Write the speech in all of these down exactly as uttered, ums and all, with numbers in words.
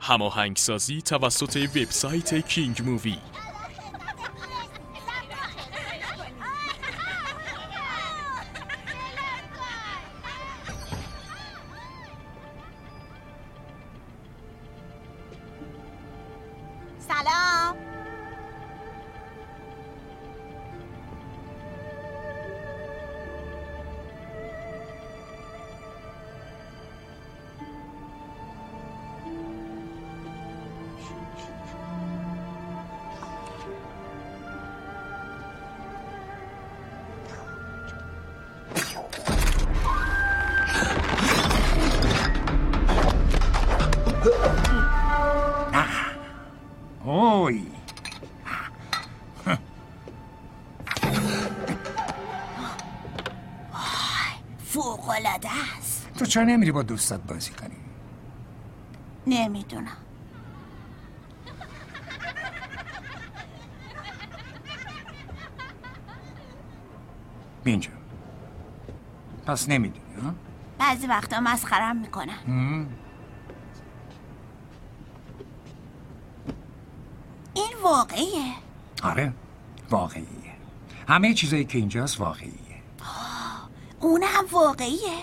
هماهنگسازی توسط وبسایت کینگ مووی. سلام. اوی فوق‌العاده است. تو چرا نمیری با دوستت بازی کنی؟ نمیدونم. بینجا پس نمیدونی ها؟ بعضی وقتا مسخرم میکنن. این واقعیه؟ آره واقعیه. همه چیزایی که اینجاست واقعیه. اون هم واقعیه؟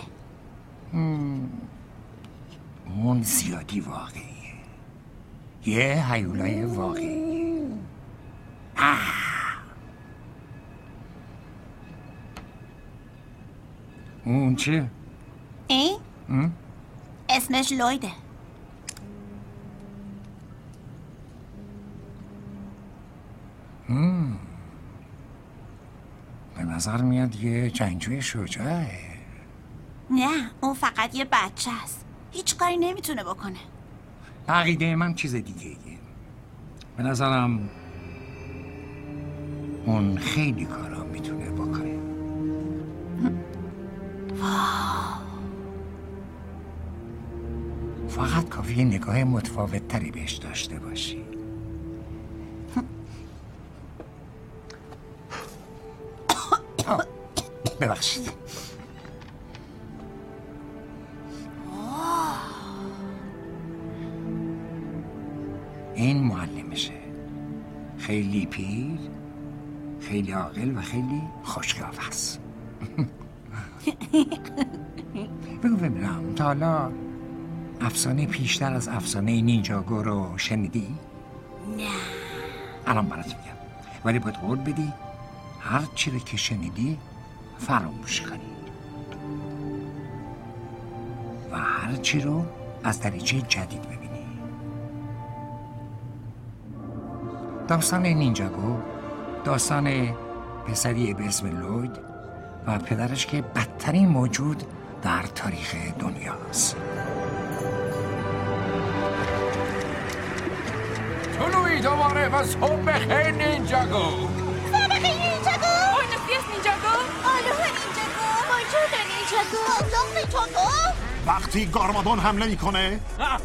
اون زیادی واقعیه. یه هیولای واقعیه. اون چه؟ این؟ ام؟ اسمش لویده. ام. به نظر میاد یه جنگجوی شجاعه. نه اون فقط یه بچه است. هیچ کاری نمیتونه بکنه. عقیده من چیز دیگه ایه. به نظرم اون خیلی کارا میتونه بکنه. فقط کافیه نگاه متفاوت تری بهش داشته باشی. ببخشید. این معلمشه. خیلی پیر، خیلی عاقل و خیلی خوش‌قیافه است. بگو ببینم تا حالا افسانه پیشتر از افسانه نینجاگو رو شنیدی؟ نه. الان برات میگم، ولی باید قول بدی هر چی رو که شنیدی فراموش کنی و هر چی رو از دریچه جدید ببینی. داستان نینجاگو داستان پسری به اسم لوید و پدرش که بدترین موجود در تاریخ دنیاست. طلوعی دوباره و صبح بخیر نینجاگو. صبح بخیر نینجاگو. Buenos días نینجاگو. آلوها نینجاگو. بونجور نینجاگو. آلوها نینجاگو. وقتی گارمادون حمله میکنه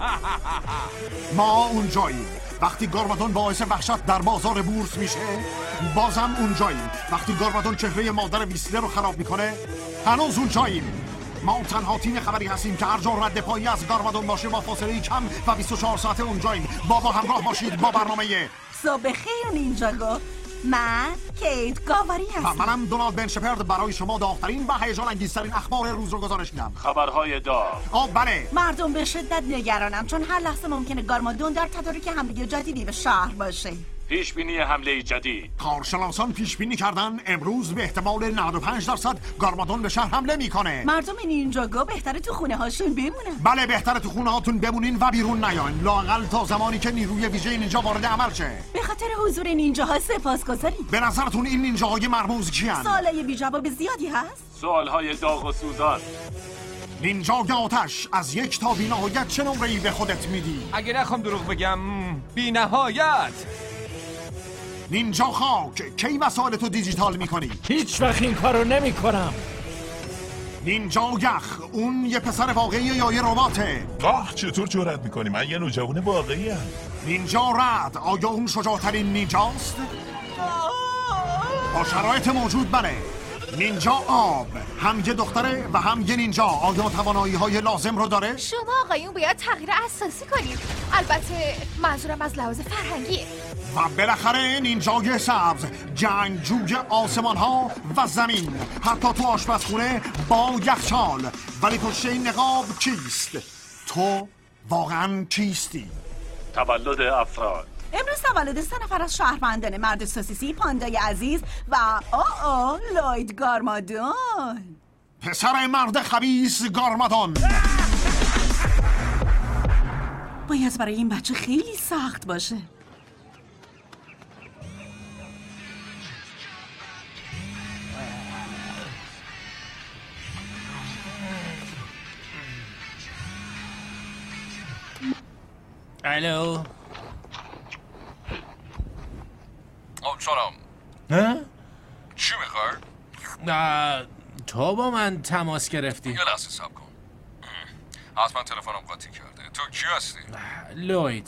ما اونجاییم. وقتی گارمادون باعث وحشت در بازار بورس میشه بازم اونجاییم. وقتی گارمادون چهره مادر ویسلر رو خراب میکنه هنوز اونجاییم. ما تنها تیم خبری هستیم که هر جا رد پایی از گارمادون باشه با فاصله کم و بیست و چهار ساعته اونجاییم. با ما همراه باشید با برنامه صبح خیر نینجاگو. من کیت گاواری هستم. و منم دونالد بن شپرد برای شما داغ‌ترین و هیجان انگیزترین اخبار روز رو گزارش میدم. خبرهای داغ. آه بله. مردم به شدت نگرانم چون هر لحظه ممکنه گارمادون در تدارک حمله جدیدی به شهر باشه. پیش بینی حمله جدید. کارشناسان پیش بینی کردن امروز به احتمال نود و پنج درصد گارمادون به شهر حمله میکنه. مردم نینجاگو بهتره تو خونه هاشون بمونن. بله بهتره تو خونه هاتون بمونین و بیرون نیاین، لااقل تا زمانی که نیروی ویژه نینجا وارد عمل شه. به خاطر حضور نینجاها سپاسگزاریم. به نظرتون این نینجاهای مرموز کیان؟ سوالای بی جواب زیادی هست. سوالهای داغ و سوزان. نینجای آتش از یک تا بی نهایت چه نمره‌ای به خودت میدی؟ اگه نخوام دروغ بگم بی نهایت. نینجا خاک کی وسایلتو دیجیتال میکنی؟ هیچ وقت این کارو نمی کنم. نینجا یخ اون یه پسر واقعی یا یه رباته؟ آه چطور جرأت میکنی؟ من یه نوجوان واقعی ام. نینجا رد آیا اون شجاعترین نینجاست؟ با شرایط موجود بله. نینجا آب هم یه دختره و هم یه نینجا. آیا توانایی های لازم رو داره؟ شما آقایون باید تغییر اساسی کنید. البته منظورم از لحاظ فرهنگیه. و بالاخره نینجای سبز، جنگجوی آسمان ها و زمین، حتی تو آشپزخونه با یخچال. ولی پشت این نقاب کیست؟ تو واقعا کیستی؟ تولد افراد. امروز تولد سه نفر از شهروندان: مرد سوسیسی، پاندای عزیز و آه آه لوید گارمادون. پسر مرد خبیث گارمادون. باید برای این بچه خیلی سخت باشه. الو. آب سلام. ها؟ چی میخوای؟ تو با من تماس گرفتی. یه لحظه صبر کن. حتما تلفنم قاطی کرده. تو کی هستی؟ لوید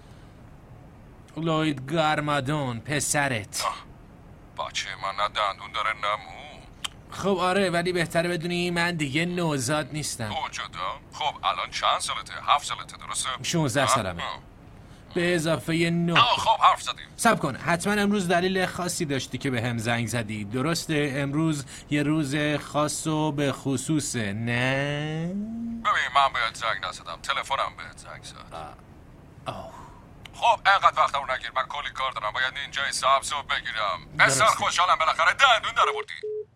لوید گارمادون، پسرت. بچه من نه دندون داره نه مو. خب آره، ولی بهتره بدونی من دیگه نوزاد نیستم. اوجادا؟ خب الان چند سالته؟ هفت سالته درسته؟ شونزده سالمه. به اضافه نه. خب حرف زدیم. صبر کن، حتما امروز دلیل خاصی داشتی که به هم زنگ زدی. درسته امروز یه روز خاص و به خصوصه، نه؟ ببین من بهت زنگ نزدم، تلفنم بهت زنگ زد. خب اینقدر وقت رو نگیر، من کلی کار دارم، باید نینجای سبز رو بگیرم. بسیار خوشحالم بالاخره دندون داره بردی.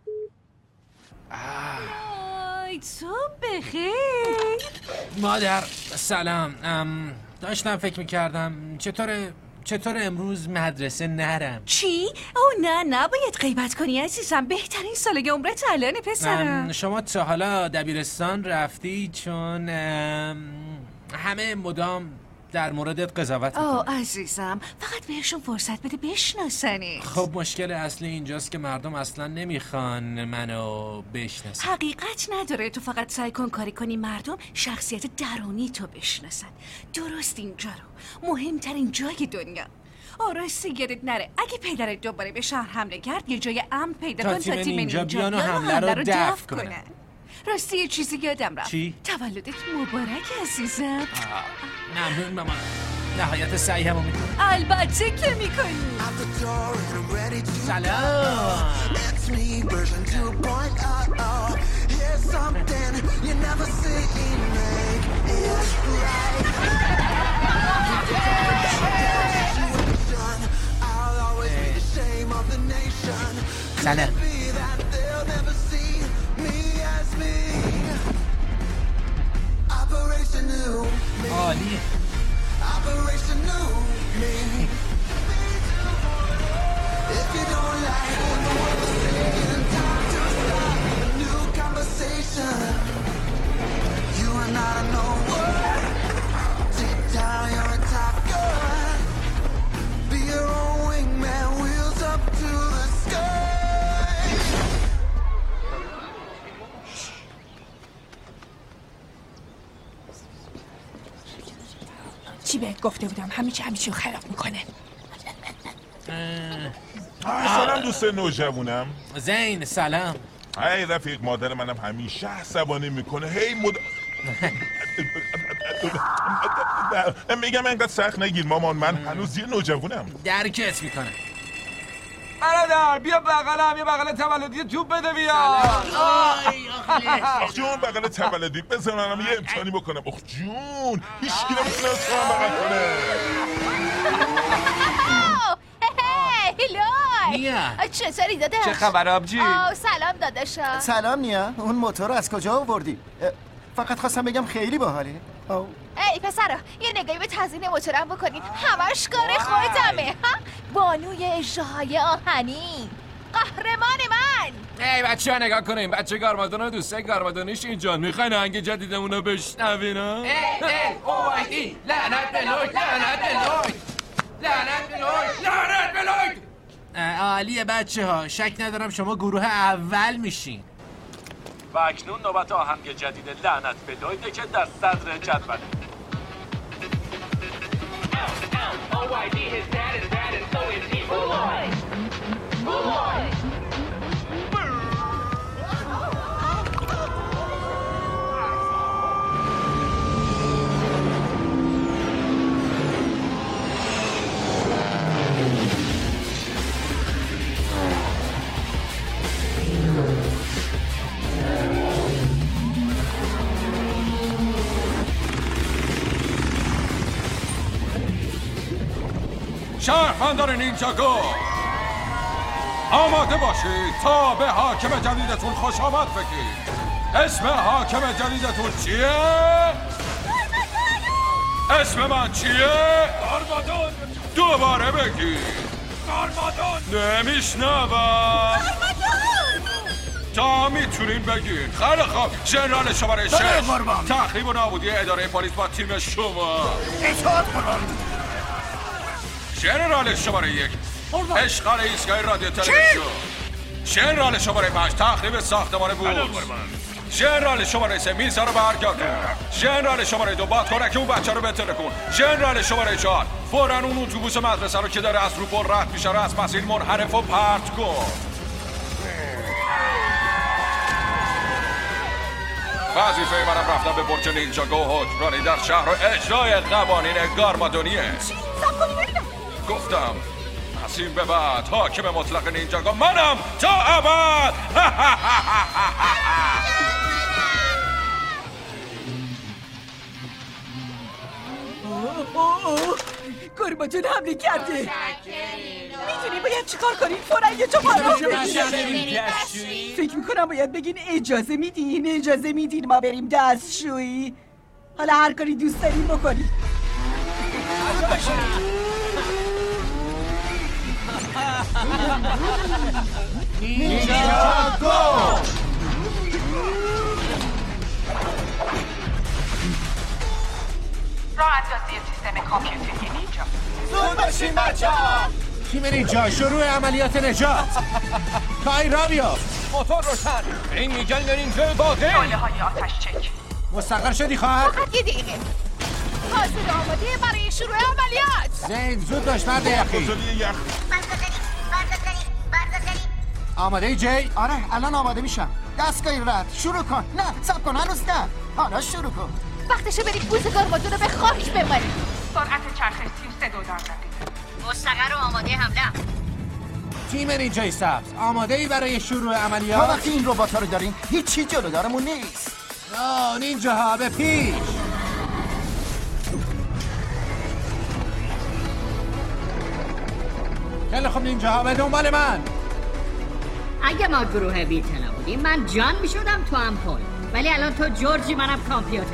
آی تو بخیر. مادر سلام. ام داشتم فکر میکردم چطوره چطور امروز مدرسه نرم. چی؟ او نه نباید غیبت کنی عزیزم، بهترین سال عمرت الانه پسرم. شما تا حالا دبیرستان رفتی؟ چون همه مدام در موردت قضاوت میکنن. آه عزیزم، فقط بهشون فرصت بده بشناسنی. خب مشکل اصلی اینجاست که مردم اصلا نمیخوان منو بشناسن. حقیقت نداره، تو فقط سعی کن کاری کنی مردم شخصیت درونی تو بشناسن. درست اینجا رو، مهمترین جای دنیا. آراستی یادت نره اگه پدرت دوباره به شهر حمله کرد یه جای امن پیدا کن تا تیم نینجا بیان و حمله رو دفع کنن. راستی یه چیزی یادم رفت. چی؟ تولدت مبارک عزیزم. ممنون مامان، نهایت سعی همو میکنم. البته که میکنی. سلام. سلام. عالیه. چی بهت گفته بودم همه چی همه چی رو خراب میکنه. سلام دوست نوجوانم. زین سلام. هی رفیق، مادر منم همیشه عصبانی میکنه. هی مد میگم اینقدر سخت نگیر مامان، من هنوز یه نوجوانم. درکت میکنه. برادر بیا بغلم، یه بغل تولدی توپ بده بیا. آخ جون بغل تولدی بذار منم یه امتحانی بکنم. آخ جون هیچکی نمیتونه از تو هم بغل کنه. نیا چطوری داداش؟ چه خبر آبجی؟ آه سلام داداشا. سلام نیا، اون موتور رو از کجا آوردی؟ فقط خواستم بگم خیلی باحاله. ای پسرا یه نگاهی به تزیین موتورم بکنین، همش کار خودمه. بانوی اژدهای آهنی، قهرمان من. ای بچه ها نگاه کنیم، بچه گارمادون و دوسته گارمادونیش اینجا. میخواین آهنگ جدیدمون رو بشنوین ها؟ ای ای او آی دی لعنت به لوید، لعنت به لوید، لعنت به لوید، لعنت به لوید. عالیه بچه ها، شک ندارم شما گروه اول میشین. و اکنون نوبت آهنگ جدید لعنت به لویده که در صدر جدوله. شهروندان نینجاگو آماده باشید تا به حاکم جدیدتون خوش آمد بگید. اسم حاکم جدیدتون چیه؟ اسم من چیه؟ گارمادون. دوباره بگید. گارمادون. نمیشنوم. تا میتونین بگین. خیلی خوب. ژنرال شماره شش تخریب و نابودی اداره پلیس با تیم شما. اطاعت قربان. ژنرال شماره یک اشغال ایستگاه رادیو تلویزیون. ژنرال شماره پنج تخریب ساختمان بورس. ژنرال شماره سه میزا رو برگردون. ژنرال شماره دو باد کنه که اون بچه رو بتره کن. ژنرال شماره چهار فوراً اون اتوبوس مدرسه رو که داره از رو پل رد میشه رو از مسیر منحرف و پرت کن. وظیفه منم رفتن به برج نینجاگو و حکمرانی در شهر و اجرای قوانین گارمادونیه. گفتم از این به بعد حاکم مطلق نینجاگو منم تا ابد. گارمادون حمله کرده. میدونی باید چیکار کنیم؟ فوراً یه جا پناه بگیریم. فکر میکنم باید بگین اجازه میدین اجازه میدین ما بریم دستشویی. حالا هر کاری دوست داریم بکنیم. نینجاگو راه اندازی سیستم کامپیوتری نینجا. زود باشین بچه‌ها. تیم نینجا شروع عملیات نجات. کای را بیا. موتور روشن. این میگن نینجا باقی. شعله های آتش چک. مستقر شدی خواهر؟ فقط یه دقیقه. حاضر آماده برای شروع عملیات. زین زود باش مرد یخی. آماده ای جی؟ آره الان آماده میشم. دستگاهی رد شروع کن. نه صبر کن هنوز نه. حالا شروع کن. وقتشه بریم بوز گارمادون رو به خاک بمالیم. سرعت چرخش سی و سه دو در دقیقه. مستقر و آماده حمله. تیم نینجای سبز آماده ای برای شروع عملیات؟ تا وقتی این ربات ها رو داریم هیچی جلودارمون نیست. آه نینجاها به پیش. خیلی خوب نینجاها به دنبال من. اگه ما گروه بی‌اطلاع بودیم من جان میشدم تو امپول، ولی الان تو جورجی منم کامپیوتر.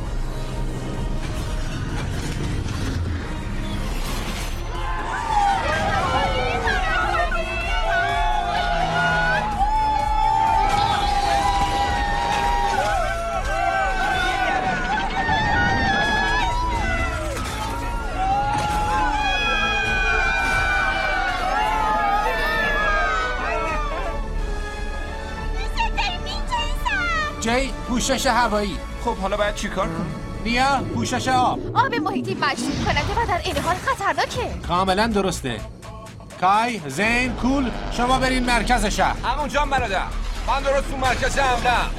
جی پوشش هوایی. خب حالا باید چیکار کنیم؟ نیا پوشش آب. آب محیطی مجذوب کننده و در این حال خطرناکه. کاملا درسته. کای، زین، کول شما برین مرکز شهر. همونجا برادر. من درست تو مرکز حمله‌ام.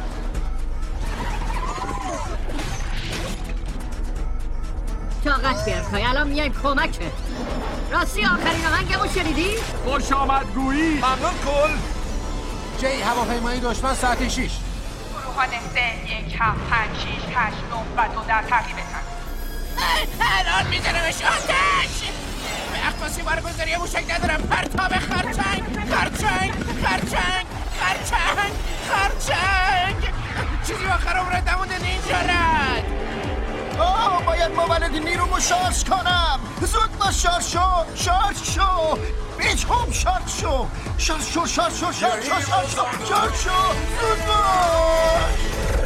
طاقت بیار کای، الان میایم کمکت. راستی آخرین آهنگمو شنیدی؟ خوش آمدگویی. ممنون کل. جی هواپیمای دشمن ساعت شیش. گروهان سه یک هفت پنج شیش هشت نه و دو در تعقیبتن. الان میزنمش آتش. به اخماسی بارگذاری موشک ندارم. پرتاب خرچنگ خرچنگ خرچنگ خرچنگ خرچنگ. چیزی آخر عمرت نمونده نینجا رد. آه باید مولد نیرومو شارژ کنم. زود باش شارژ شو شارژ شو بیچ هم شارژ شو شارژ شو شارژ شو شارژ شو شارژ شو شارژ شو زود باش.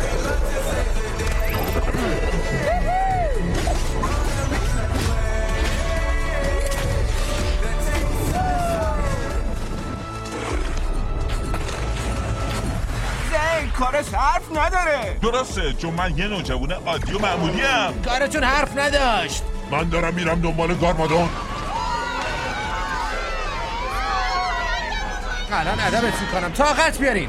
زین کارش حرف نداره. درسته چون من یه نوجوان عادی و معمولی ام. کارتون حرف نداشت. من دارم میرم دنبال گارمادون. الان ادبت میکنم. طاقت بیارین.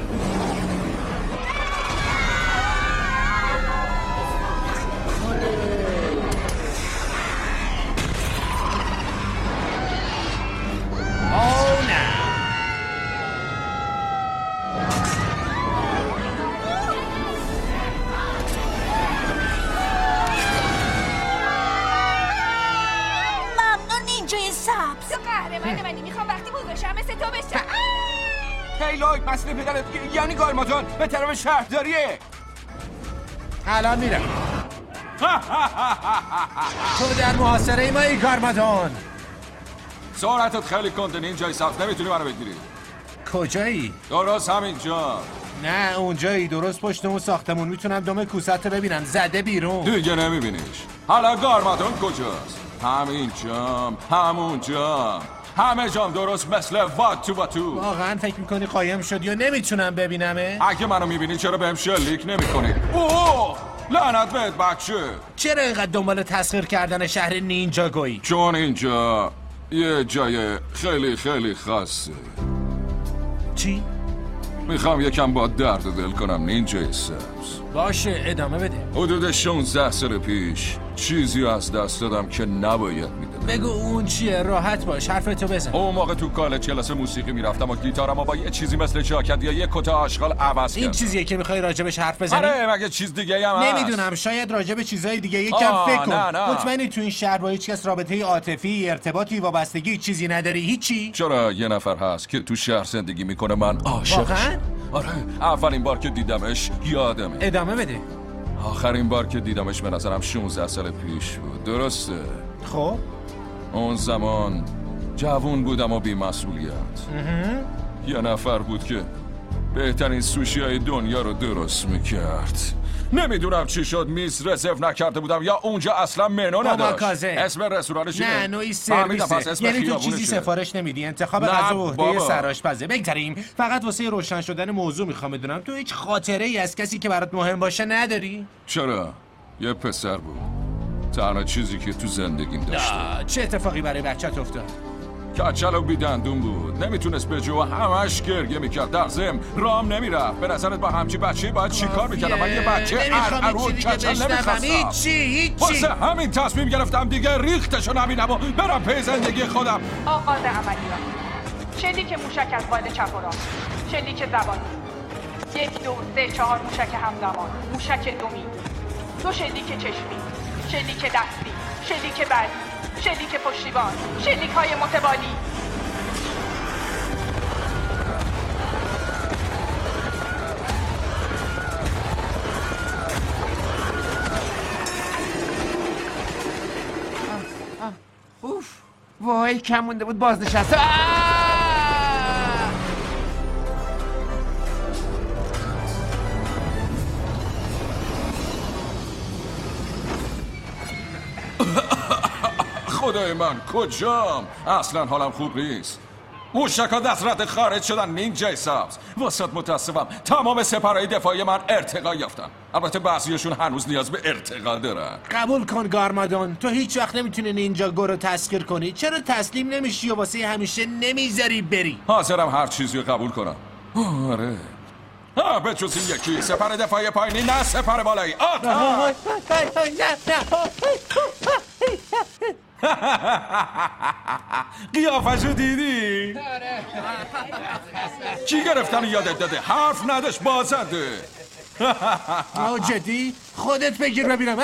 اوه نه. ممنون نینجای سبز. من منی میخوام وقتی بزرگشم مثل تو بشم. هی لوید مسئله پدرت یعنی گارماتون به طرف شهرداریه. الان میرم. تو در محاصره مایی گارماتون. سرعتت خیلی کنده نینجای سبز، نمیتونی منو بگیری. کجایی؟ درست همینجا. نه اونجایی، درست پشت اون ساختمون. میتونم دم کوست رو ببینم. زده بیرون. دیگه نمیبینیش. حالا گارماتون کجاست؟ همینجام، همونجام، همه جام درست مثل واتو واتو. واقعا فکر میکنی قایم شد یا نمیتونم ببینمه؟ اگه منو میبینی چرا بهم شلیک نمیکنی؟ اوه لعنت بهت بچه. چرا اینقدر دنبال تسخیر کردن شهر نینجاگویی؟ چون اینجا یه جای خیلی خیلی خاصه. چی؟ میخوام یکم با درد دل کنم نینجای سبز. باشه ادامه بده. حدود شانزده سال پیش چیزی از دست دادم که نباید میدادم. بگو اون چیه؟ راحت باش، حرفتو بزن. اون موقع تو کالج کلاس موسیقی میرفتم و گیتارمو با یه چیزی مثل جاکت یا یه کت آشغال عوض کردم. این چیزیه که میخوای راجبش حرف بزنی؟ آره مگه چیز دیگه هم هست؟ نمیدونم، شاید راجب چیزای دیگه یکم فکر کن. مطمئنی تو این شهر با هیچ کس رابطه عاطفی، ارتباطی، وابستگی چیزی نداری؟ هیچی؟ چرا یه نفر هست که تو شهر زندگی میکنه من عاشقش. واقعا؟ آره اولین بار که دیدمش یادمه. ادامه بده. آخرین بار که دیدمش به نظرم شانزده سال پیش بود. درسته؟ خب اون زمان جوون بودم و بی‌مسئولیت. یه نفر بود که بهترین سوشی های دنیا رو درست میکرد. نمیدونم چی شد، میز رزرو نکرده بودم یا اونجا اصلا منو نداشت. اسم رستورانش چیه؟ نه نوعی سرویسه. یعنی تو چیزی سفارش نمیدی، انتخاب غذا و عهده سرآشپزه. بگذاریم، فقط واسه روشن شدن موضوع میخوام بدونم تو هیچ خاطره ای از کسی که برات مهم باشه نداری؟ چرا؟ یه پسر بود، تنها چیزی که تو زندگیم داشته. چه اتفاقی برای بچت افتاد؟ کچل و بیدندون بود، نمیتونست بجو و همش گریه میکرد. در ضمن رام نمیرفت. به نظرت با همچی بچه‌ای باید چیکار میکردم؟ من یه بچه ارعرو و کچل نمیخواستم. هیچی هیچی واسه همین تصمیم گرفتم دیگه ریختشو نبینم و برم پی زندگی خودم. آغاز عملیات. شلیک موشک از باید چپ و راست. شلیک زبانی. یک دو سه چهار موشک همزمان. موشک دومی. دو شلیک چشمی. شلیک دستی. شلیک بعدی. شلیک پشتیبان. شلیک های متوالی. اوف وای کم مونده بود بازنشسته. خدای من کجام؟ اصلا حالم خوب نیست. موشکا دست رد خارج شدن نینجای سبز. واسط متاسفم، تمام سپرهای دفاعی من ارتقا یافتن. البته بعضیشون هنوز نیاز به ارتقا دارن. قبول کن گارمادون، تو هیچ وقت نمیتونی نینجاگو رو تسخیر کنی. چرا تسلیم نمیشی و واسه همیشه نمیذاری بری؟ حاضرم هر چیزی رو قبول کنم. آره ها به جز این یکی سپر دفاعی پایینی، نه سپر بالایی. آتاش! قیافشو دیدی؟ کی گرفتن یادت داده؟ حرف نداشت بازنده. آه جدی؟ خودت بگیر ببینم.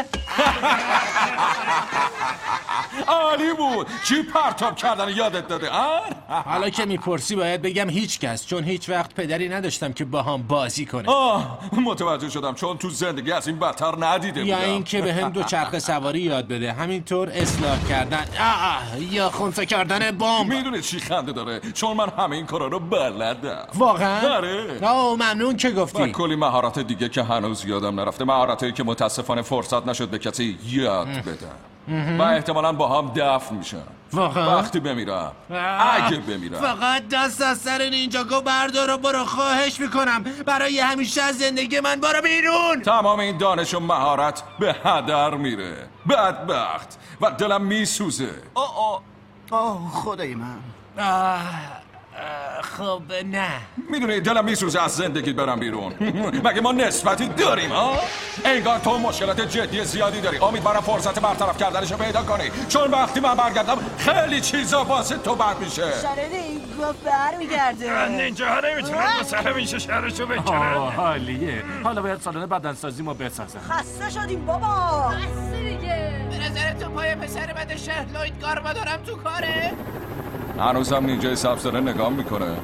عالی بود. چی پرتاب کردن یادت داده؟ حالا که میپرسی باید بگم هیچ کس، چون هیچ وقت پدری نداشتم که با هم بازی کنه. آه متوجه شدم، چون تو زندگی از این بدتر ندیده بودم. یا این که به هم دو چرخ سواری یاد بده، همینطور اصلاح کردن آه یا خونسا کردن بمب. میدونی چی خنده داره؟ چون من همه این کارا رو بلدم. واقعا؟ آره. آه ممنون که گفتی. و کلی مهارت دیگه که هنوز یادم نرفته، مهارتایی که متاسفانه فرصت نشد به کسی یاد بدم و احتمالاً با هم دفن میشن. واقعا؟ وقتی بمیرم، اگه بمیرم. فقط دست از سر نینجاگو بردار و برو، خواهش میکنم. برای همیشه از زندگی من برو بیرون. تمام این دانش و مهارت به هدر میره. بدبخت و دلم میسوزه. آه آه آه خدای من. آه خب نه. میدونی دلم میسوزه از زندگی برم بیرون. مگه ما نسبتی داریم ها؟ انگار تو مشکلات جدی زیادی داری. امیدوارم فرصت برطرف کردنشو پیدا کنی، چون وقتی من برگردم خیلی چیزا واسه تو بد میشه. شرده گفت برمیگرده. نینجا ها نمیتونن مسئله میشه شهرشو بکنن. حالیه. حالا باید سالن بدنسازی ما بسازن. خسته شدیم بابا. خسته دیگه. به نظر تو پای پسر بد شهر لوید گارمادونم تو کاره؟ هنوزم نینجای سبز داره نگاه میکنه.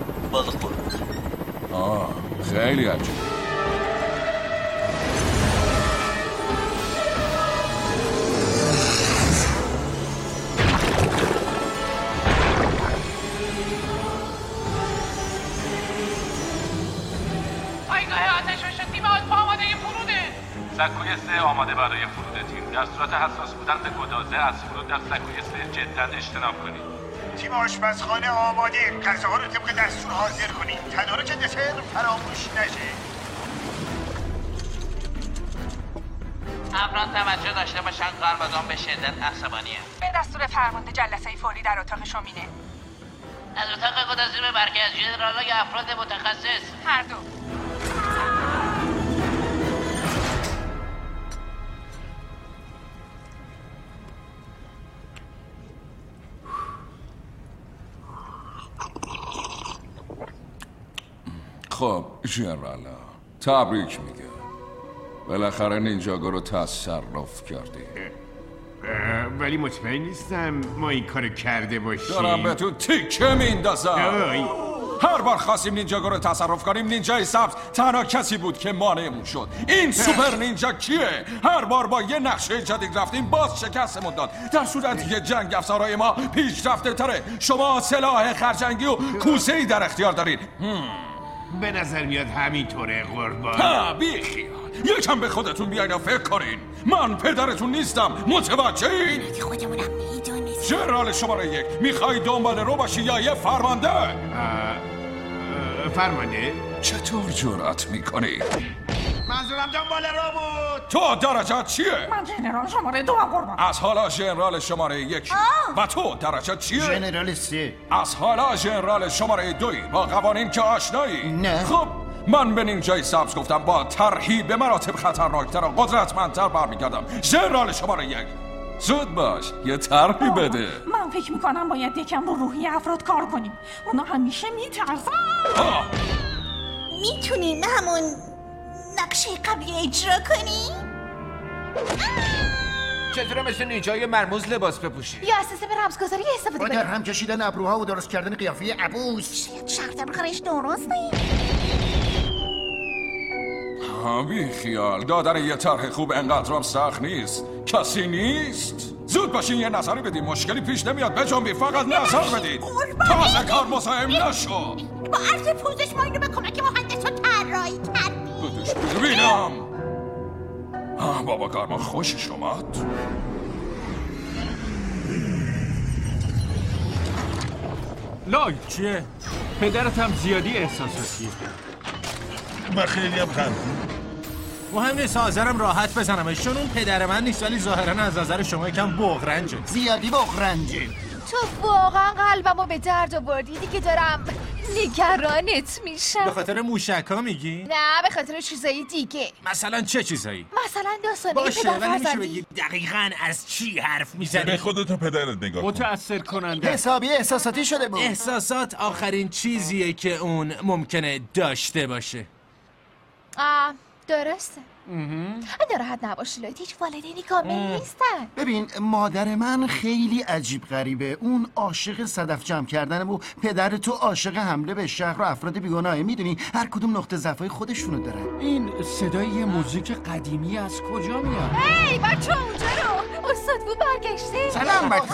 آه خیلی عجیب. سکوی سه آماده برای فرود تیم. در صورت حساس بودن به گدازه از فرود در سکوی سه جدا اجتناب کنید. تیم آشپزخانه آماده. غذاها رو طبق دستور حاضر کنید. تدارک دسر فراموش نشه. افراد توجه داشته باشن قربازان به شدت عصبانیه. به دستور فرمانده جلسه فوری در اتاق شومینه. از اتاق گدازی به مرکز ژنرالای افراد متخصص. هر دو. خب ژنرالا تبریک میگه. بالاخره نینجاگو رو تصرف کردی. ولی مطمئن نیستم ما این کارو کرده باشیم. دارم بهتون تیکه میندازم. هر بار خواستیم نینجاگو رو تصرف کنیم نینجای سبز تنها کسی بود که مانعمون شد. این سوپر نینجا کیه؟ هر بار با یه نقشه جدید رفتیم باز شکستمون داد، در صورتی که جنگ افزارهای ما پیشرفته تره. شما سلاح خرجنگی و کوسه‌ای در اختیار دارید. به نظر میاد همینطوره قربان. ها بیخیال، یکم به خودتون بیاین و فکر کنین. من پدرتون نیستم، متوجهین؟ خودمونم میدونیم. ژنرال شماره یک، میخوای دنبال رو باشی یا یه فرمانده؟ فرمانده؟ چطور جرأت میکنی؟ منظورم دنبال رو بود. تو درجات چیه؟ من ژنرال شماره دو قربان. از حالا ژنرال شماره یک. و تو درجات چیه؟ ژنرال سه. از حالا ژنرال شماره دوی. با قوانین که آشنایی؟ نه. خب من به نینجای سبز گفتم با طرحی به مراتب خطرناکتر و قدرتمندتر برمیگردم. ژنرال شماره یک، زود باش یه طرحی بده. من فکر میکنم باید یکم رو روحی افراد کار کنیم. اونا همیشه میترسن. میتونیم همون نقشه قبلی اجرا کنیم؟ چطوره مثل نینجای مرموز لباس بپوشی؟ یا از سیستم رمزگذاری استفاده با کنیم. در هم کشیدن ابروها و درست کردن قیافه عبوس. شاید شرطم کارش درست نیست. ها بی خیال، دادن یه طرح خوب انقدرام سخت نیست. کسی نیست؟ زود باشین یه نظری بدین، مشکلی پیش نمیاد. بجنبی فقط نظر بدین. تازه کار مزاحم نشو. با عرض پوزش ما اینو به کمک مهندس رو طراحی کردیم. بدش ببینم. آه بابا گرما خوشش اومد. لای چیه؟ پدرت هم زیادی احساساتیه. من خیلی هم خندیم. مهم نیست، حاضرم راحت بزنمش چون اون پدر من نیست، ولی ظاهرا از نظر شما یکم بغرنجه. زیادی بغرنجه. تو واقعا قلبمو به درد آوردی دیگه. دارم نگرانت میشم. به خاطر موشک‌ها میگی؟ نه به خاطر چیزایی دیگه. مثلا چه چیزایی؟ مثلا داستانی باشه پدر ولی میشه فرزندی. بگی دقیقاً از چی حرف میزنی؟ به خودت و پدرت نگاه کن. متأثر کننده. حسابی احساساتی شده بود. احساسات آخرین چیزیه که اون ممکنه داشته باشه. آه درسته. ناراحت نباشی لایت، هیچ والدینی کامل نیستن. ببین مادر من خیلی عجیب غریبه. اون عاشق صدف جمع کردنه و پدر تو عاشق حمله به شهر و افراد بیگناهه. میدونی هر کدوم نقطه ضعفای خودشونو دارن. این صدای یه موزیک قدیمی از کجا میاد؟ هی بچه اونجا رو استاد بود برگشته. سلام بچه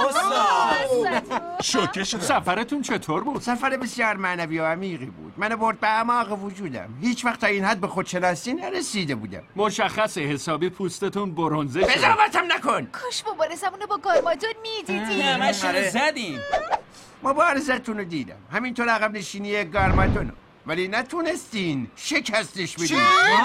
استاد شوکه شده. سفرتون چطور بود؟ سفر بسیار معنوی و عمیقی بود. منو برد به اعماق وجودم. هیچ وقت تا این حد به خودشناسی نرسیده بودم. مشخصه حسابی پوستتون برنزه شده. قضاوتم نکن. کاش مبارزمونو با گارمادون میدیدی. همش رو زدیم. مبارزتون رو دیدم، همینطور عقب نشینی گارمادونو، ولی نتونستین شکستش بدین.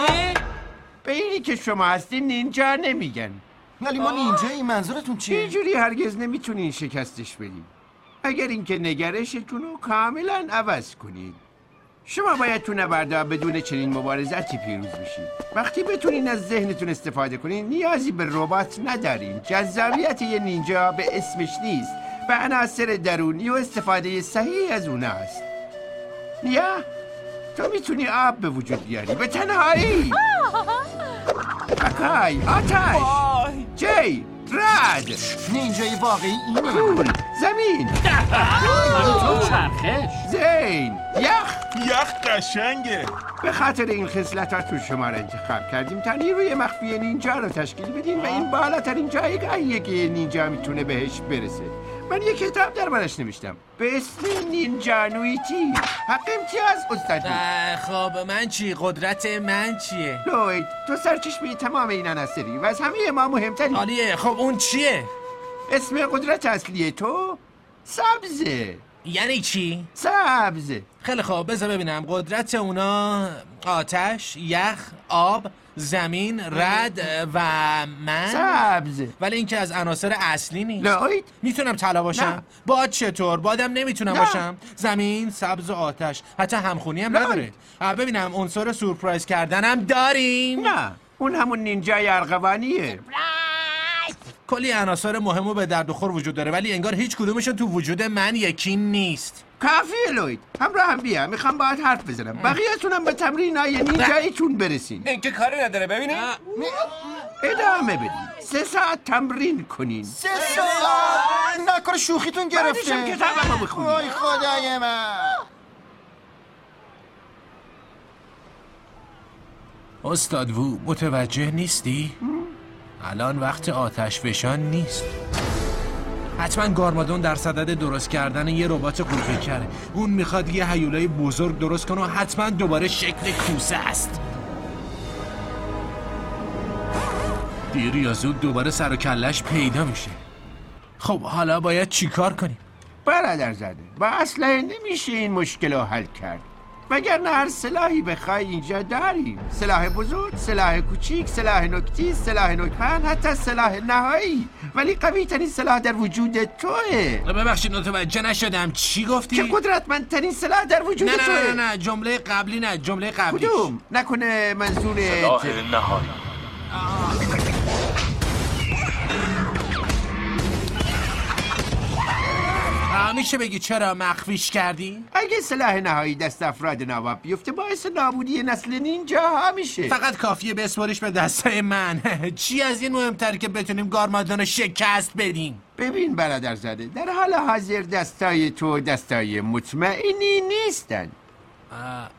به اینی که شما هستین نینجا نمیگن. ولی ما نینجایی. منظورتون چیه؟ اینجوری هرگز نمیتونین شکستش بدین. اگر اینکه نگرشتون رو کاملا عوض کنید. شما باید تو نبردا بدون چنین مبارزتی پیروز بشید. وقتی بتونین از ذهنتون استفاده کنین نیازی به ربات ندارین. جذابیت یه نینجا به اسمش نیست، به عناصر درونی و استفاده صحیح از اونها است. نیا تو میتونی آب به وجود بیاری به تنهایی. اکای آتش جی رد. نینجای واقعی اینه. کول زمین تو چرخش زین یخ یخ قشنگه. به خاطر این خصلتاتون شما را انتخاب کردیم تا نیروی مخفی نینجا رو تشکیل بدیم و این بالاترین جایگاهیه که نینجا میتونه بهش برسه. من یک کتاب دربارش نوشتم به اسم نینجانویتی. حق امتیاز استاد. خب من چی؟ قدرت من چیه؟ لوید تو سرچشمه تمام این عناصری و از همه ما مهمتری. عالیه. خب اون چیه؟ اسم قدرت اصلی تو سبزه. یعنی چی؟ سبز. خیلی خوب بذار ببینم. قدرت اونا آتش، یخ، آب، زمین، رد و من سبز. ولی این که از عناصر اصلی نیست. لوید میتونم طلا باشم؟ نه. باد چطور؟ بادم نمیتونم نه. باشم. زمین، سبز و آتش. حتی همخونی هم نداره. ببینم عنصر سورپرایز کردنم داریم؟ نه اون همون نینجای ارغوانیه. کلی عناصر مهم و به درد خور وجود داره ولی انگار هیچ کدومشون تو وجود من یکی نیست. کافیه لوید. همراه هم بیا. میخوام باهات حرف بزنم. بقیه‌تونم به تمرینای نینجاییتون برسین. این که کاری نداره ببینید. ادامه بدین. سه ساعت تمرین کنین. سه ساعت؟ نکنه شوخیتون گرفته. بعدش هم کتابمو بخونین. وای خدای من. استاد وو متوجه نیستی؟ الان وقت آتش فشان نیست. حتما گارمادون در صدد درست کردن یه ربات قولپیکره. اون میخواد یه هیولای بزرگ درست کنه و حتما دوباره شکل کوسه است. دیر یا زود دوباره سر و کلش پیدا میشه. خب حالا باید چی کار کنیم؟ برادر زاده با اسلحه نمیشه این مشکل رو حل کرد. وگرنه هر سلاحی بخوای اینجا داریم. سلاح بزرگ، سلاح کوچیک، سلاح نکتی، سلاح نکهن، حتی سلاح نهایی. ولی قوی ترین سلاح در وجود توه. ببخشید متوجه نشدم. چی گفتی؟ که قدرتمندترین سلاح در وجود نه توه. نه نه نه جمله قبلی نه جمله قبلی. کدوم؟ نکنه منظور سلاح نهایی. میشه بگی چرا مخفیش کردی؟ اگه سلاح نهایی دست افراد نواب بیفته باعث نابودی نسل نینجاها میشه. فقط کافیه بسپاریش به دستای من. چی از این مهمتر که بتونیم گارمادون رو شکست بدیم؟ ببین برادرزاده در حال حاضر دستای تو دستای مطمئنی نیستن. آه.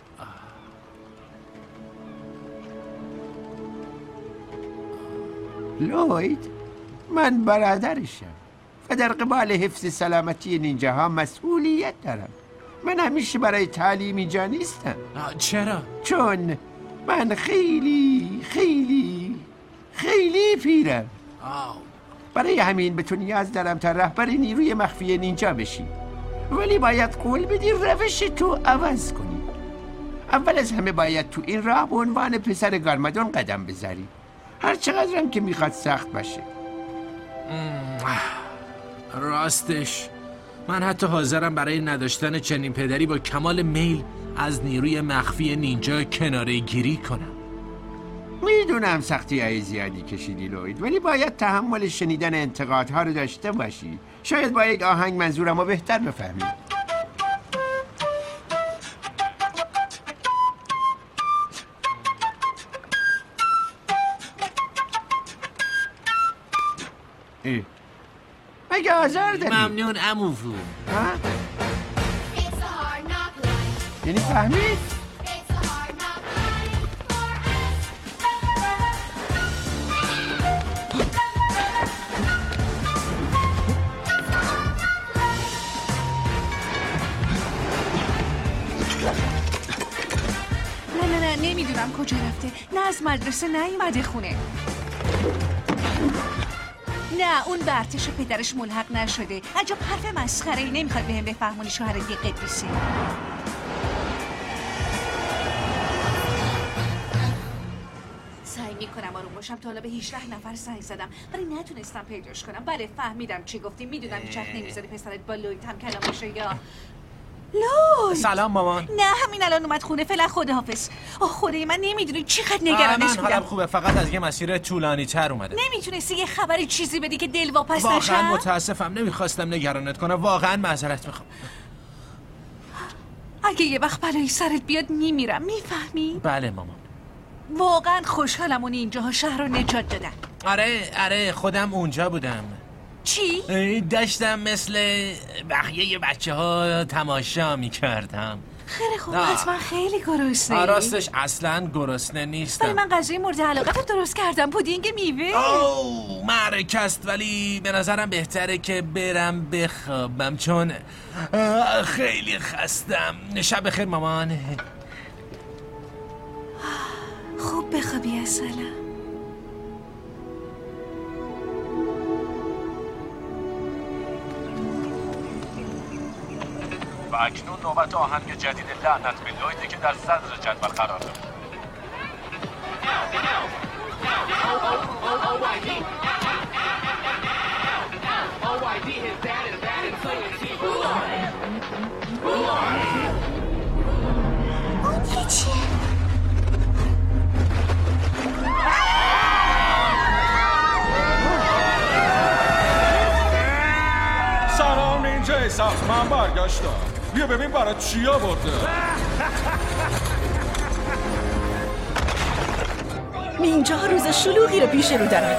لوید من برادرشم و در قبال حفظ سلامتی نینجاها مسئولیت دارم. من همیشه برای تعلیم اینجا نیستم. چرا؟ چون من خیلی خیلی خیلی پیرم. آه. برای همین به تو نیاز دارم تا رهبر نیروی مخفی نینجا بشی. ولی باید قول بدی روش تو عوض کنی. اول از همه باید تو این راه به عنوان پسر گارمادون قدم بذاری. هر چقدرم که میخواد سخت باشه. راستش من حتی حاضرم برای نداشتن چنین پدری با کمال میل از نیروی مخفی نینجا کناره گیری کنم. میدونم سختی های زیادی کشیدی لوید ولی باید تحمل شنیدن انتقادها رو داشته باشی. شاید با یک آهنگ منظورم رو بهتر بفهمی. اه. مگه آزار داری؟ ممنون عموفو. ها؟ یعنی فهمید؟ نه نه نه نمیدونم کجا رفته. نه از مدرسه نیومده خونه. نه اون به ارتش پدرش ملحق نشده. عجب حرف مسخره ای. نمیخواد بهم بفهمونی شوهر یه قدیسی. سعی میکنم آروم باشم. تا حالا به هجده نفر زنگ زدم ولی نتونستم پیداش کنم. بله فهمیدم چی گفتی. میدونم هیچ وقت نمیذاری پسرت با لوید هم کلام بشه یا لوید. سلام مامان. نه همین الان اومد خونه. فعلا خداحافظ. اوه خدای من نمیدونی چقدر نگرانش من بودم. حالم خوبه فقط از یه مسیر طولانی تر اومده. نمیتونستی یه خبری چیزی بدی که دل واپس نشم؟ واقعا متاسفم. نمیخواستم نگرانت کنم. واقعا معذرت میخوام. اگه یه وقت بلایی سرت بیاد میمیرم. میفهمی؟ بله مامان. واقعا خوشحالم اون اینجاها شهر رو نجات دادن. آره آره خودم اونجا بودم. چی؟ داشتم مثل بقیه بچه ها تماشا میکردم. خیلی خوب، حتما خیلی گرسنه. راستش اصلا گرسنه نیستم. ولی من غذای مورد علاقه رو درست کردم، پودینگ میوه. اوه معرکه است، ولی به نظرم بهتره که برم بخوابم چون خیلی خستم. شب بخیر مامان. خوب بخوابی اصلا. و اکنون نوبت آهنگ جدید لعنت به لویده که در صدر جدول قرار دارد. سلام نینجا ایساس، من برگشتم. بیا ببین برای چی آورده. نینجا روز شلوغی رو پیش رو دارن.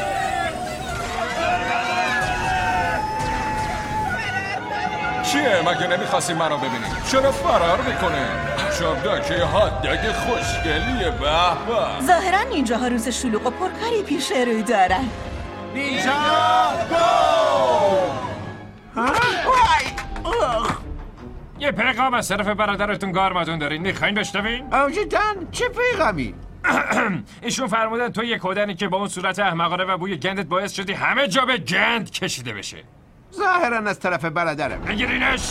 چیه مگه نمیخواستی من رو ببینی؟ چرا فرار میکنه؟ شبدکه حدک خوشگلیه. به به. ظاهرا نینجاها روز شلوغ و پرکاری پیش رو دارن. نینجا یه پیغام از طرف برادرتون گارمادون دارین، میخواین بشنوین؟ آه جداً؟ چه پیغامی؟ ایشون فرمودن تو یه کودنی که با اون صورت احمقانه و بوی گندت باعث شدی همه جا به گند کشیده بشه. ظاهراً از طرف برادرم. بگیرینش.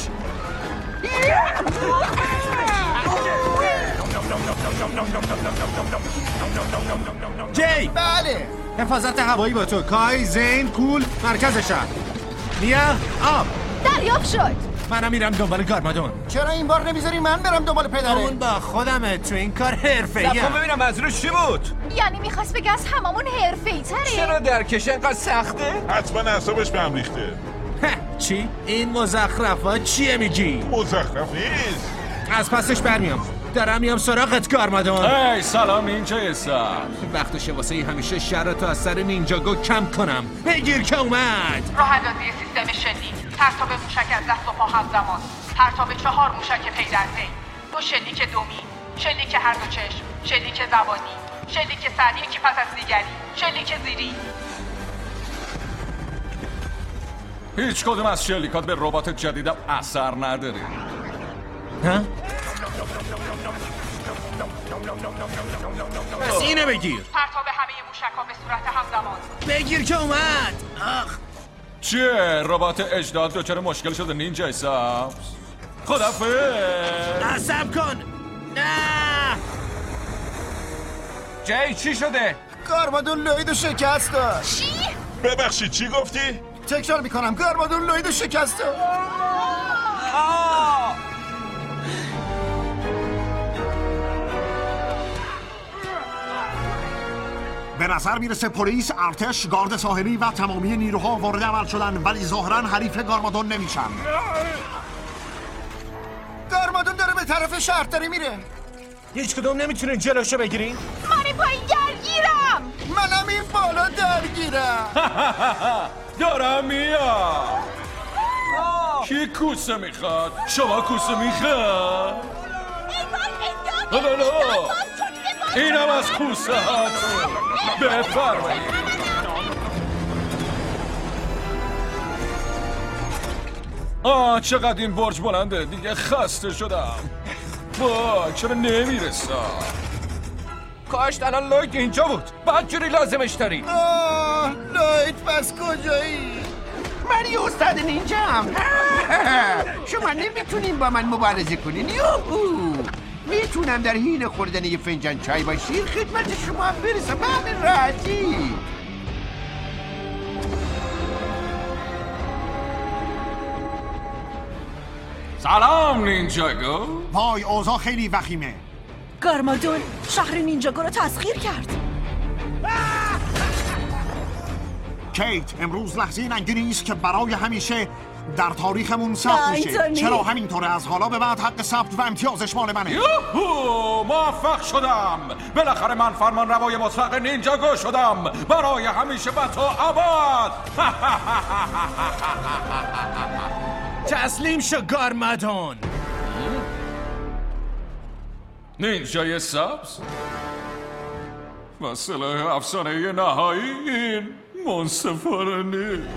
جی! بله. حفاظت هوایی با تو. کای، زین، کول، مرکز شهر. نیا، آب. دریافت شد. منم میرم دنبال گارمادون. چرا این بار نمیذاری من برم دنبال پدره؟ اون با خودمه، تو این کار حرفه‌ایه. زبون ببینم منظورش چی بود؟ یعنی میخواست بگه از هممون حرفه‌ای تره؟ چرا درکش انقدر سخته؟ حتما اعصابش به هم ریخته. چی؟ این مزخرفات چیه میگی؟ مزخرف نیست. از پسش برمیام. دارم میام سراغت گارمادون. ای سلام نینجا ایسا. وقتشه واسه همیشه شرطو از سر نینجاگو کم کنم. بگیر که اومد. راه اندازی سیستم شلیک، پرتاب موشک از دست و پا همزمان، پرتاب چهار موشک پی در پی، دو شلیک دومی، شلیک هر دو چشم، شلیک زبانی، شلیک سر یکی پس از دیگری، شلیک زیری. هیچ کدوم از شلیکات به ربات جدیدم اثر نداره. ها؟ پس اینو بگیر. پرتاب همه موشک‌ها به صورت همزمان. بگیر که اومد. آخ. چیه؟ ربات اجداد دچار مشکل شده نینجا ایسا. خدافظ. عصب کن. نه. جی چی شده؟ گارمادون لویدو شکست داد. چی؟ ببخشید چی گفتی؟ تکرار میکنم گارمادون لویدو شکست داد. به نظر میرسه پلیس، ارتش، گارد ساحلی و تمامی نیروها وارد عمل شدن، ولی ظاهرا حریف گارمادون نمیشن. گارمادون داره به طرف شهرداری میره. هیچ کدوم نمیتونین جلوشو بگیرین؟ من این پایین درگیرم. منم این بالا درگیرم. دارم میام. کی کوسه میخواد؟ شما کوسه میخواد؟ اینم از کوسه هاتون. بفرمایید. آه چقدر این برج بلنده. دیگه خسته شدم. وای چرا نمیرسم؟ کاش الان لوید اینجا بود. بعد جوری لازمش داری. آه لوید پس کجایی؟ من یه استاد نینجام. شما نمیتونین با من مبارزه کنین. یوهو میتونم در حین خوردن یه فنجان چای با شیر خدمت شما هم برسم به همین راحتی. سلام نینجاگو. وای اوضاع خیلی وخیمه. گارمادون شهر نینجاگو رو تسخیر کرد. کیت، امروز لحظه ننگی نیست که برای همیشه در تاریخمون ثبت میشه. چرا همینطوره؟ از حالا به بعد حق ثبت و امتیازش مال منه. یوهو، موفق شدم. بالاخره من فرمان روای مطلق نینجاگو شدم، برای همیشه و تا ابد. تسلیم شو گارمادون. نینجای سبز و سلاح افسانه نهایی این منصفانه نیست.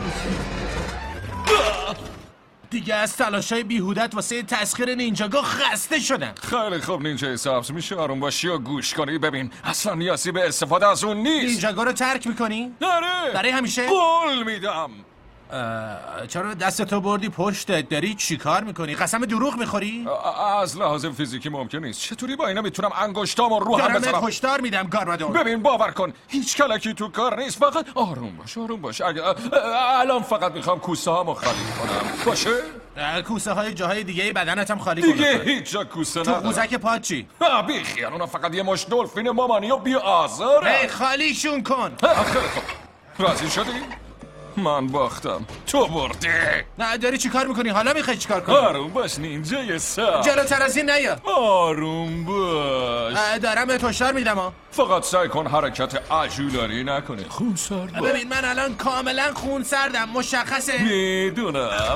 دیگه از تلاشای بیهودت واسه تسخیر نینجاگو خسته شدم. خیلی خوب نینجای سبز، میشه آروم باشی و گوش کنی؟ ببین اصلا نیازی به استفاده از اون نیست. نینجاگو رو ترک میکنی؟ آره، برای همیشه؟ قول میدم. چرا دستتو بردی پشتت؟ داری چی کار میکنی؟ قسم دروغ میخوری؟ از لحاظ فیزیکی ممکن نیست. چطوری با اینا میتونم انگشتامو رو هم بزنم؟ دارم هشدار میدم گارمادون. ببین باور کن هیچ کلکی تو کار نیست، فقط آروم باش آروم باش. اگه الان فقط میخوام کوسه هامو خالی کنم باشه؟ کوسه های جاهای دیگه بدنت هم خالی کنم. دیگه هیچ جا کوسه ندارم. تو قوزک پات چی؟ بی خیال، اونا فقط یه مش دلفین مامانی و بی آزاره. هی خالیشون کن. خیلی خوب، راضی شدی؟ من باختم، تو بردی. نه داری چی کار میکنی؟ حالا میخوای چی کار کنی؟ آروم باش نینجای سبز. جلوتر از این نیا. آروم باش. دارم بهت هشدار میدم ها. فقط سعی کن حرکت عجولانی نکنی. خون سرد باش. ببین من الان کاملا خون سردم، مشخصه؟ میدونم.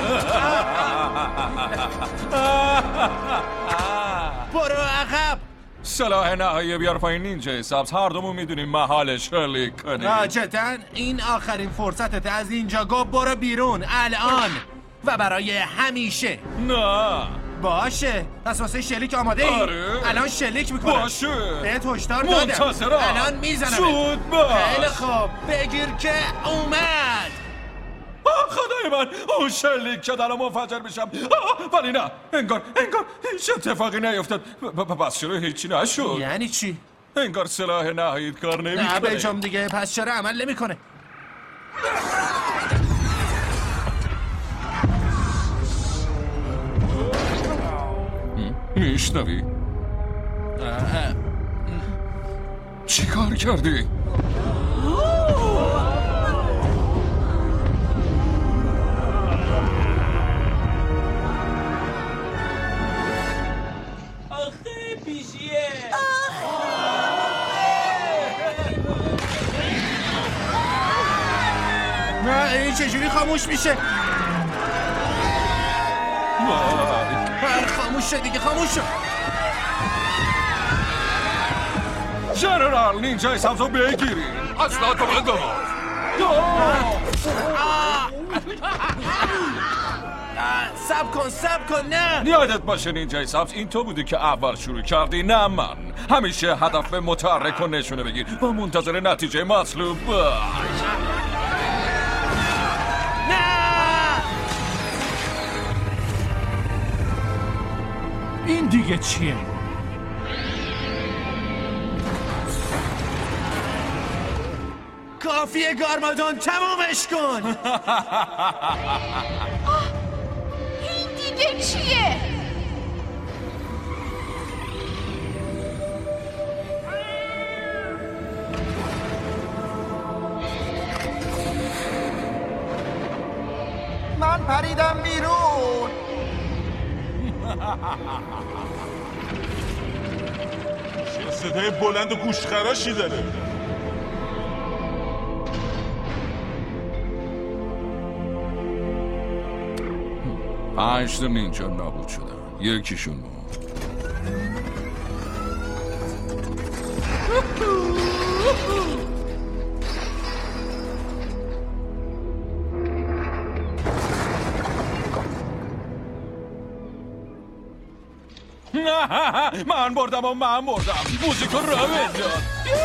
برو عقب. سلاح نهایی بیار پایین نینجای سبز، هر دومون میدونیم محال شلیک کنی. جدا این آخرین فرصتت. از اینجاگو برو بیرون الان و برای همیشه. نه باشه، پس واسه شلیک آماده ای؟ آره. الان شلیک میکنم. باشه، بهت هشدار دادم. منتظرم. الان میزنم. زود باش. خیلی خوب، بگیر که اومد. خدای من، اون شلیک که الان منفجر میشم. ولی نه، انگار انگار هیچ اتفاقی نیفتاد. پس چرا هیچی نشد؟ یعنی چی؟ انگار سلاح نهاییت کار نمیکنه. نه بجام دیگه، پس چرا عمل نمیکنه؟ میشنوی؟ چی کار کردی؟ نه این چجوری خاموش میشه؟ وای خاموش شد دیگه، خاموش شد. جنرال نینجای سبزو بگیرین. اصلا تو بگو. سب کن سب کن. نه یادت باشه نینجای سبز، این تو بودی که اول شروع کردی نه من. همیشه هدف متحرک و نشونه بگیر و منتظر نتیجه مطلوب باش. این دیگه چیه؟ کافیه گارمادون، تمومش کن. این دیگه چیه؟ من پریدم بیرون. چه صدای بلند و گوشخراشی داره. پنج تا نینجا نابود شدن، یکیشون موند. من بردم و من بردم. موزیک رو رو بنداز.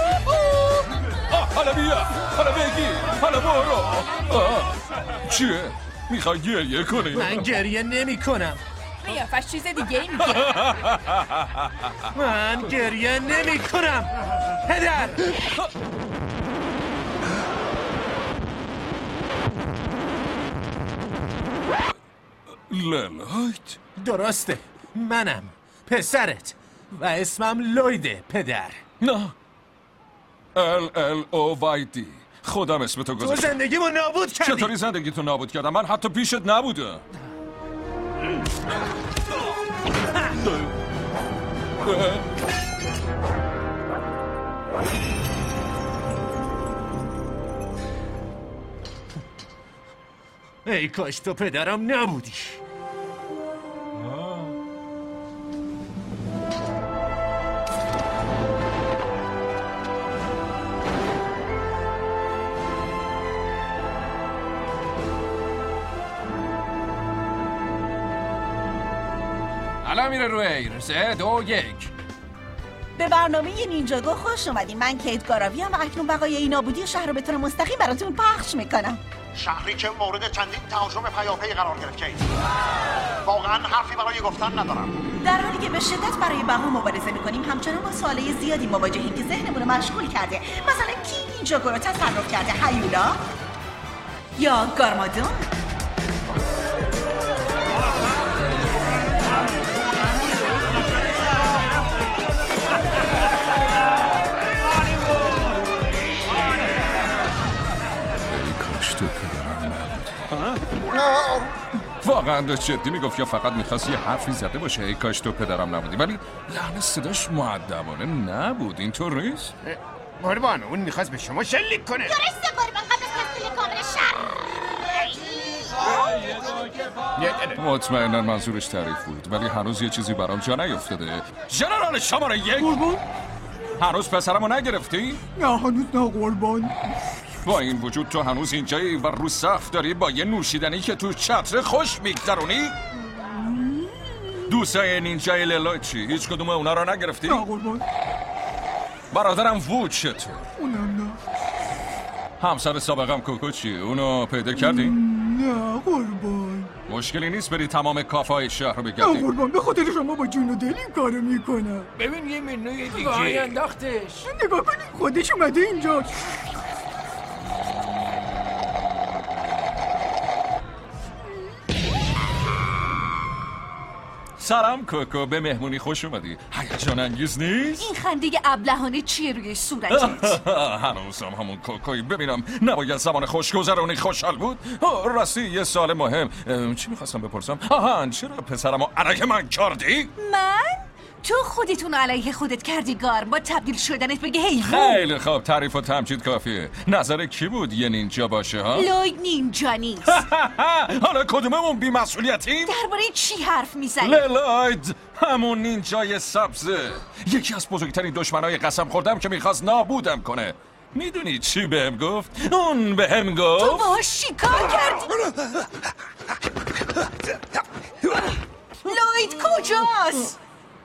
حالا بیا، حالا بگی، حالا برو. چیه؟ میخوای گریه کنی؟ من گریه نمی کنم. قیافش چیز دیگه ای میگه. من گریه نمی کنم پدر. للایت؟ درسته، منم پسرت و اسمم لویده پدر. نه، ال ال او وای دی. خودم اسم تو تو گذاشتم. زندگیمو نابود کردی. چطوری زندگی تو نابود کردم؟ من حتی پیشت نبودم. ای کاش تو پدرم نبودی. الان میره روی سه دو یک. به برنامه نینجاگو خوش اومدین. من کیت گاراوی ام و اکنون بقای این نابودی شهر رو به طور مستقیم براتون پخش میکنم. شهری که مورد چندین تهاجم پیاپی قرار گرفته اید. واقعا حرفی برای گفتن ندارم. در حالی که به شدت برای بقا مبارزه میکنیم، همچنان با سوالای زیادی مواجهیم که ذهنمون رو مشغول کرده. مثلا کی نینجاگو رو تصرف کرده؟ هیولا یا گارمادون؟ واقعا داشت جدی میگفت یا فقط میخواست یه حرفی زده باشه؟ ای کاش تو پدرم نبودی. ولی لحن صداش مؤدبانه نبود. اینطور نیست؟ قربان اون میخواست به شما شلیک کنه. درسته قربان، قبل از تحصیل کامل شر. مطمئنا منظورش تعریف بود، ولی هنوز یه چیزی برام جا نیفتاده. ژنرال شماره یک قربان هنوز پسرمو نگرفتی؟ نه هنوز نه قربان. با این وجود تو هنوز اینجایی و رو صف داری با یه نوشیدنی که تو چتر خوش میگذرونی؟ دوستای نینجای لیلا چی؟ هیچ کدوم اونا رو نگرفتی؟ نه قربان. برادرم وود چطور؟ اونم نه. همسر سابقم کوکو چی؟ اونو پیدا کردی؟ نه قربان. مشکلی نیست بری تمام کافه های شهر رو بگردی؟ نه قربان، به خاطر شما با جون و دل این کارو میکنم. ببین یه منوی دیگه وای انداختش. نگاه کنید خودش اومده اینجا. سلام کوکو، به مهمونی خوش اومدی. هیجان انگیز نیست؟ این خنده ابلهانه چیه روی صورتت؟ هنوزم همون کوکوی. ببینم نباید زمان خوشگذرونی خوشحال بود؟ راستی یه سوال مهم. چی میخواستم بپرسم؟ آهان چرا پسرمو علیه من کردی؟ من؟ تو خودتون علیه خودت کردی گار، با تبدیل شدنت بگه حیوان. خیلی خوب، تعریف و تمجید کافیه. نظر کی بود یه نینجا باشه ها؟ لوید نینجا نیست. حالا کدوممون بی مسئولیتیم؟ درباره چی حرف میزنی؟ لیلاید، همون نینجای سبزه. یکی از بزرگترین دشمنای قسم خوردم که میخواست نابودم کنه. میدونی چی بهم گفت؟ اون بهم گفت تو باهاش چیکار کردی؟ لوید کجاست؟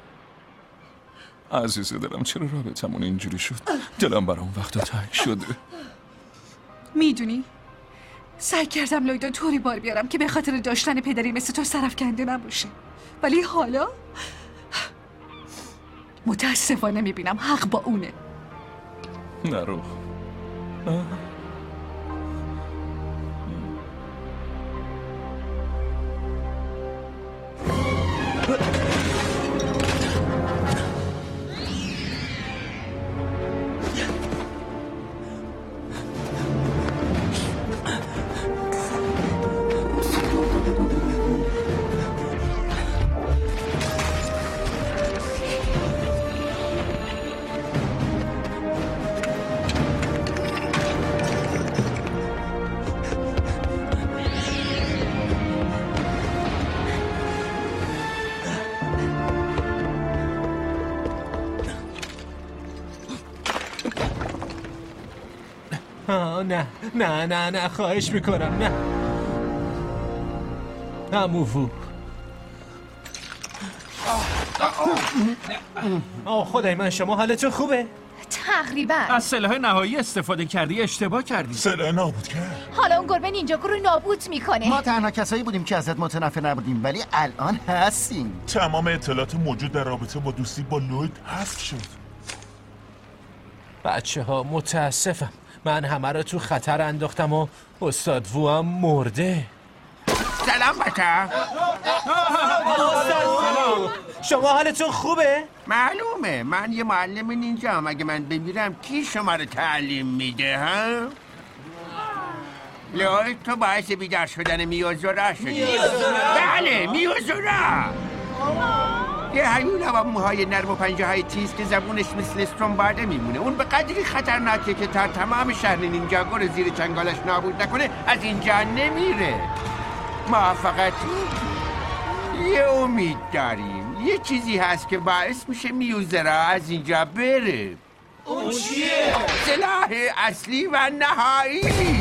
عزیز دلم، چرا رابطمون اینجوری شد؟ دلم برای اون وقتا تنگ شده. میدونی سعی کردم لویدو طوری بار بیارم که به خاطر داشتن پدری مثل تو سرفکنده نباشه، ولی حالا متاسفانه میبینم حق با اونه. نرو. آه نه نه نه نه خواهش میکنم نه. اموفو. آه خدای من، شما حالتون خوبه؟ تقریبا. از سلاح نهایی استفاده کردی، اشتباه کردی. سلاح نابود کرد. حالا اون گربه نینجاگو رو نابود میکنه. ما تنها کسایی بودیم که ازت متنفر نبودیم، ولی الان هستیم. تمام اطلاعات موجود در رابطه با دوستی با لوید حذف شد. بچه ها متاسفم، من همه رو تو خطر انداختم و استاد وو هم مرده. سلام بچه. شما حالتون خوبه؟ معلومه، من یه معلم نینجام. اگه من بمیرم کی شما رو تعلیم میده ها؟ لوید تو باعث بیدار شدن میوزورا شدی. بله میوزورا. یه هیولا با موهای نرم و پنجه های تیز که زبونش مثل استرومبارده میمونه. اون به قدری خطرناکه که تا تمام شهر نینجاگو رو زیر چنگالش نابود نکنه از اینجا نمیره. ما فقط یه امید داریم. یه چیزی هست که باعث میشه میوزورا از اینجا بره. اون چیه؟ سلاح اصلی و نهایی.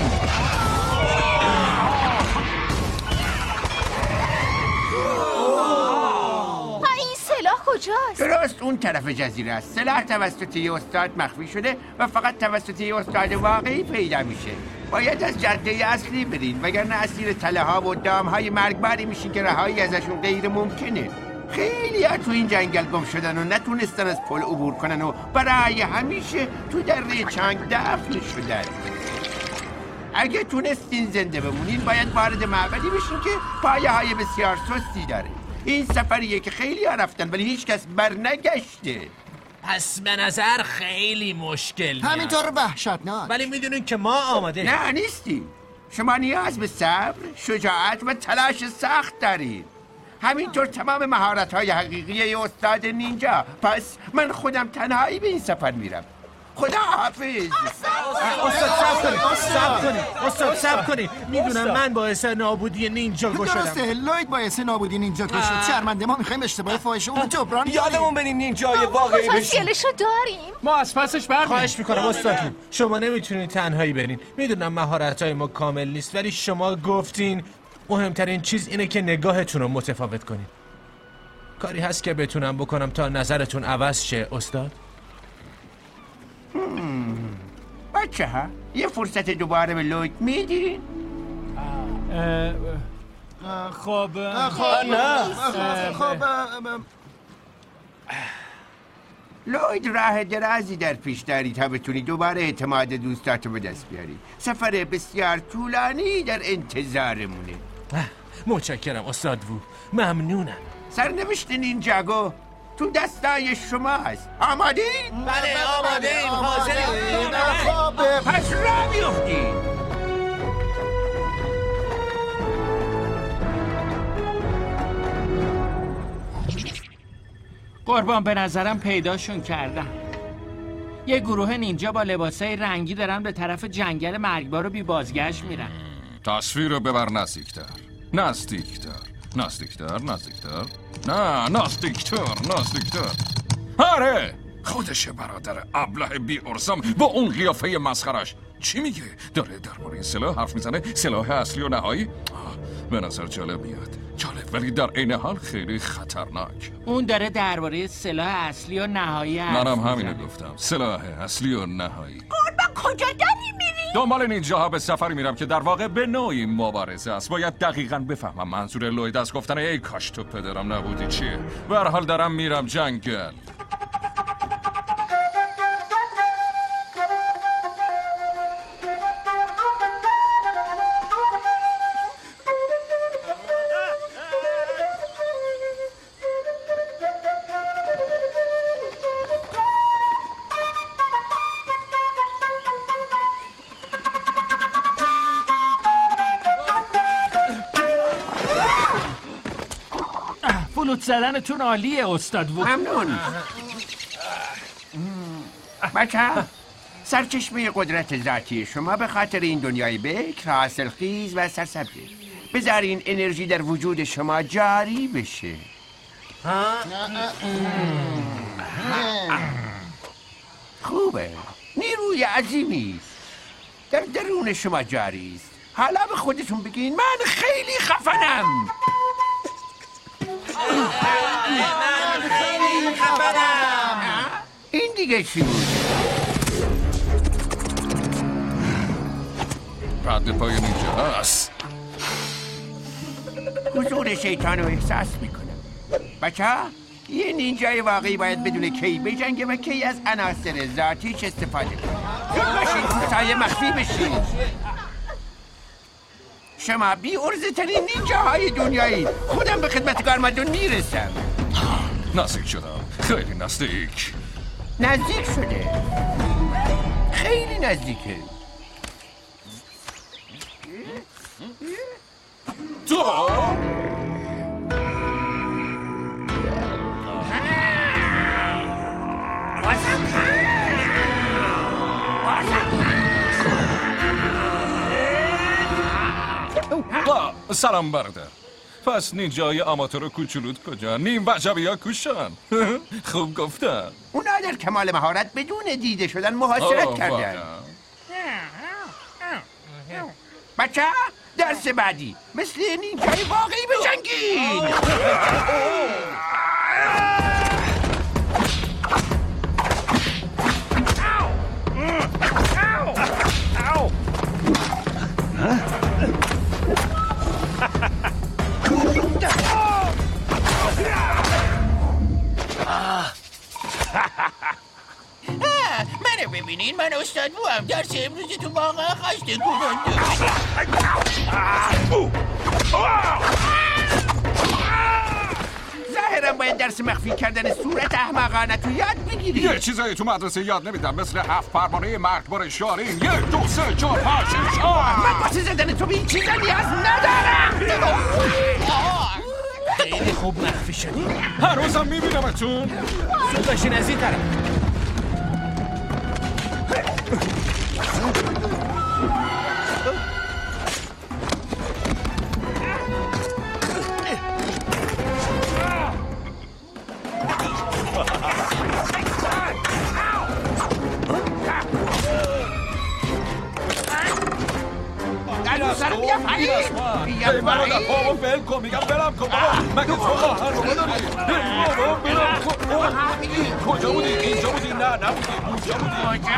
کجاست؟ درست اون طرف جزیره است. سلاح توسط یه استاد مخفی شده و فقط توسط یه استاد واقعی پیدا میشه. باید از جاده اصلی برین وگرنه اسیر تله ها و دام های مرگباری میشین که رهایی ازشون غیر ممکنه. خیلی ها تو این جنگل گم شدن و نتونستن از پل عبور کنن و برای همیشه تو دره چنگ دفن شدن. اگه تونستین زنده بمونین باید وارد معبدی بشین که پایه های بسیار سستی داره. این سفریه که خیلی ها رفتن ولی هیچ کس بر نگشته. پس به نظر خیلی مشکل میاد. همینطور وحشتناک. ولی میدونین که ما آماده. نه نیستیم. شما نیاز به صبر، شجاعت و تلاش سخت دارید. همینطور تمام مهارت‌های حقیقی یه استاد نینجا. پس من خودم تنهایی به این سفر میرم. خدا حافظ. استاد صبر کنید صبر کنید استاد صبر کنید. میدونم من باعث نابودی نینجاگو شدم. درسته لوید باعث نابودی نینجاگو شد. شرمنده ما میخوایم اشتباه فاحش اون جبران یادمون بریم نینجای واقعی بشیم. خوشگلشو داریم. ما از پسش برمی‌آییم. خواهش میکنم استاد شما نمیتونید تنهایی برین. میدونم مهارت‌های ما کامل نیست ولی شما گفتین مهمترین چیز اینه که نگاهتون رو متفاوت کنین. کاری هست که بتونم بکنم تا نظرتون عوض شه استاد؟ بچه ها یه فرصت دوباره به لوید میدین؟ خب خب نه خب لوید راه درازی در پیش داری تا بتونی دوباره اعتماد دوستاتو به دست بیاری. سفر بسیار طولانی در انتظارمونه. متشکرم استاد وو. ممنونم. سرنوشت نینجاگو تو دستای شما هست. آماده این؟ بله آماده این. حاضریم. پس راه بیفتیم. قربان به نظرم پیداشون کردم. یه گروه نینجا با لباسای رنگی دارن به طرف جنگل مرگبار رو بی بازگشت میرن. تصویر رو ببر نزدیکتر. نزدیکتر. نزدیکتر. نزدیکتر. نه نزدیکتر. نزدیکتر. آره خودشه برادر ابله بی ارزم با اون قیافه مسخرش. چی میگه؟ داره درباره این سلاح حرف میزنه؟ سلاح اصلی و نهایی؟ به نظر جالب میاد. جالب ولی در عین حال خیلی خطرناک. اون داره درباره سلاح اصلی و نهایی حرف منم میزنه. همینو گفتم. سلاح اصلی و نهایی. قربان کجا داری میری؟ دنبال نینجاها به سفری میرم که در واقع به نوعی مبارزه است. باید دقیقاً بفهمم منظور لوید از گفتن ای کاش تو پدرم نبودی چیه. به هر حال دارم میرم جنگل. فلوت زدنتون عالیه استاد وو. ممنون. بچه ها سرچشمه قدرت ذاتی شما به خاطر این دنیای بکر حاصل خیز و سرسبزه. بذارین انرژی در وجود شما جاری بشه. خوبه. نیروی عظیمی در درون شما جاری است. حالا به خودتون بگین من خیلی خفنم. من خیلی خفنم. این دیگه چی بود؟ رد پای نینجا هست. حضور شیطان رو احساس میکنم. بچه ها یه نینجای واقعی باید بدون کی بجنگه و کی از عناصر ذاتیش استفاده کنه. زود باشین تو سایه مخفی بشین. شما بی ارزه ترین نینجاهای دنیایی. خودم به خدمت گارمادون میرسم. نزدیک شدم. خیلی نزدیک. نزدیک شده. خیلی نزدیکه. سلام برادر. پس نینجای آماتور کوچولوت کجا؟ نیم وجبی ها کوشن. خوب گفتم. اونا در کمال مهارت بدون دیده شدن محاصرت کردن. بچه درس بعدی مثل نینجای واقعی بجنگین. منو ببینین، من استاد بوام. درس امروزتون واقعا خسته کننده. ظاهرم باید درس مخفی کردن صورت احمقانه تو یاد بگیری. یه چیزایی تو مدرسه یاد نمیدم، مثل هفت پروانه مرگبار شارین. یک دو سه چهار پنج شش هفت. من واسه زدن تو به این چیزا نیاز ندارم. خیلی خوب مخفی شدی. هر روزم میبینمتون. زود باشین از این طرف. سرم بیا پایین. بیا برادر بابا بل کن. میگم برم کن بابا. مگه تو خواهر رو داری؟ بابا برم کن. کجا بودی؟ اینجا بودی؟ نه نبودی. اونجا بودی.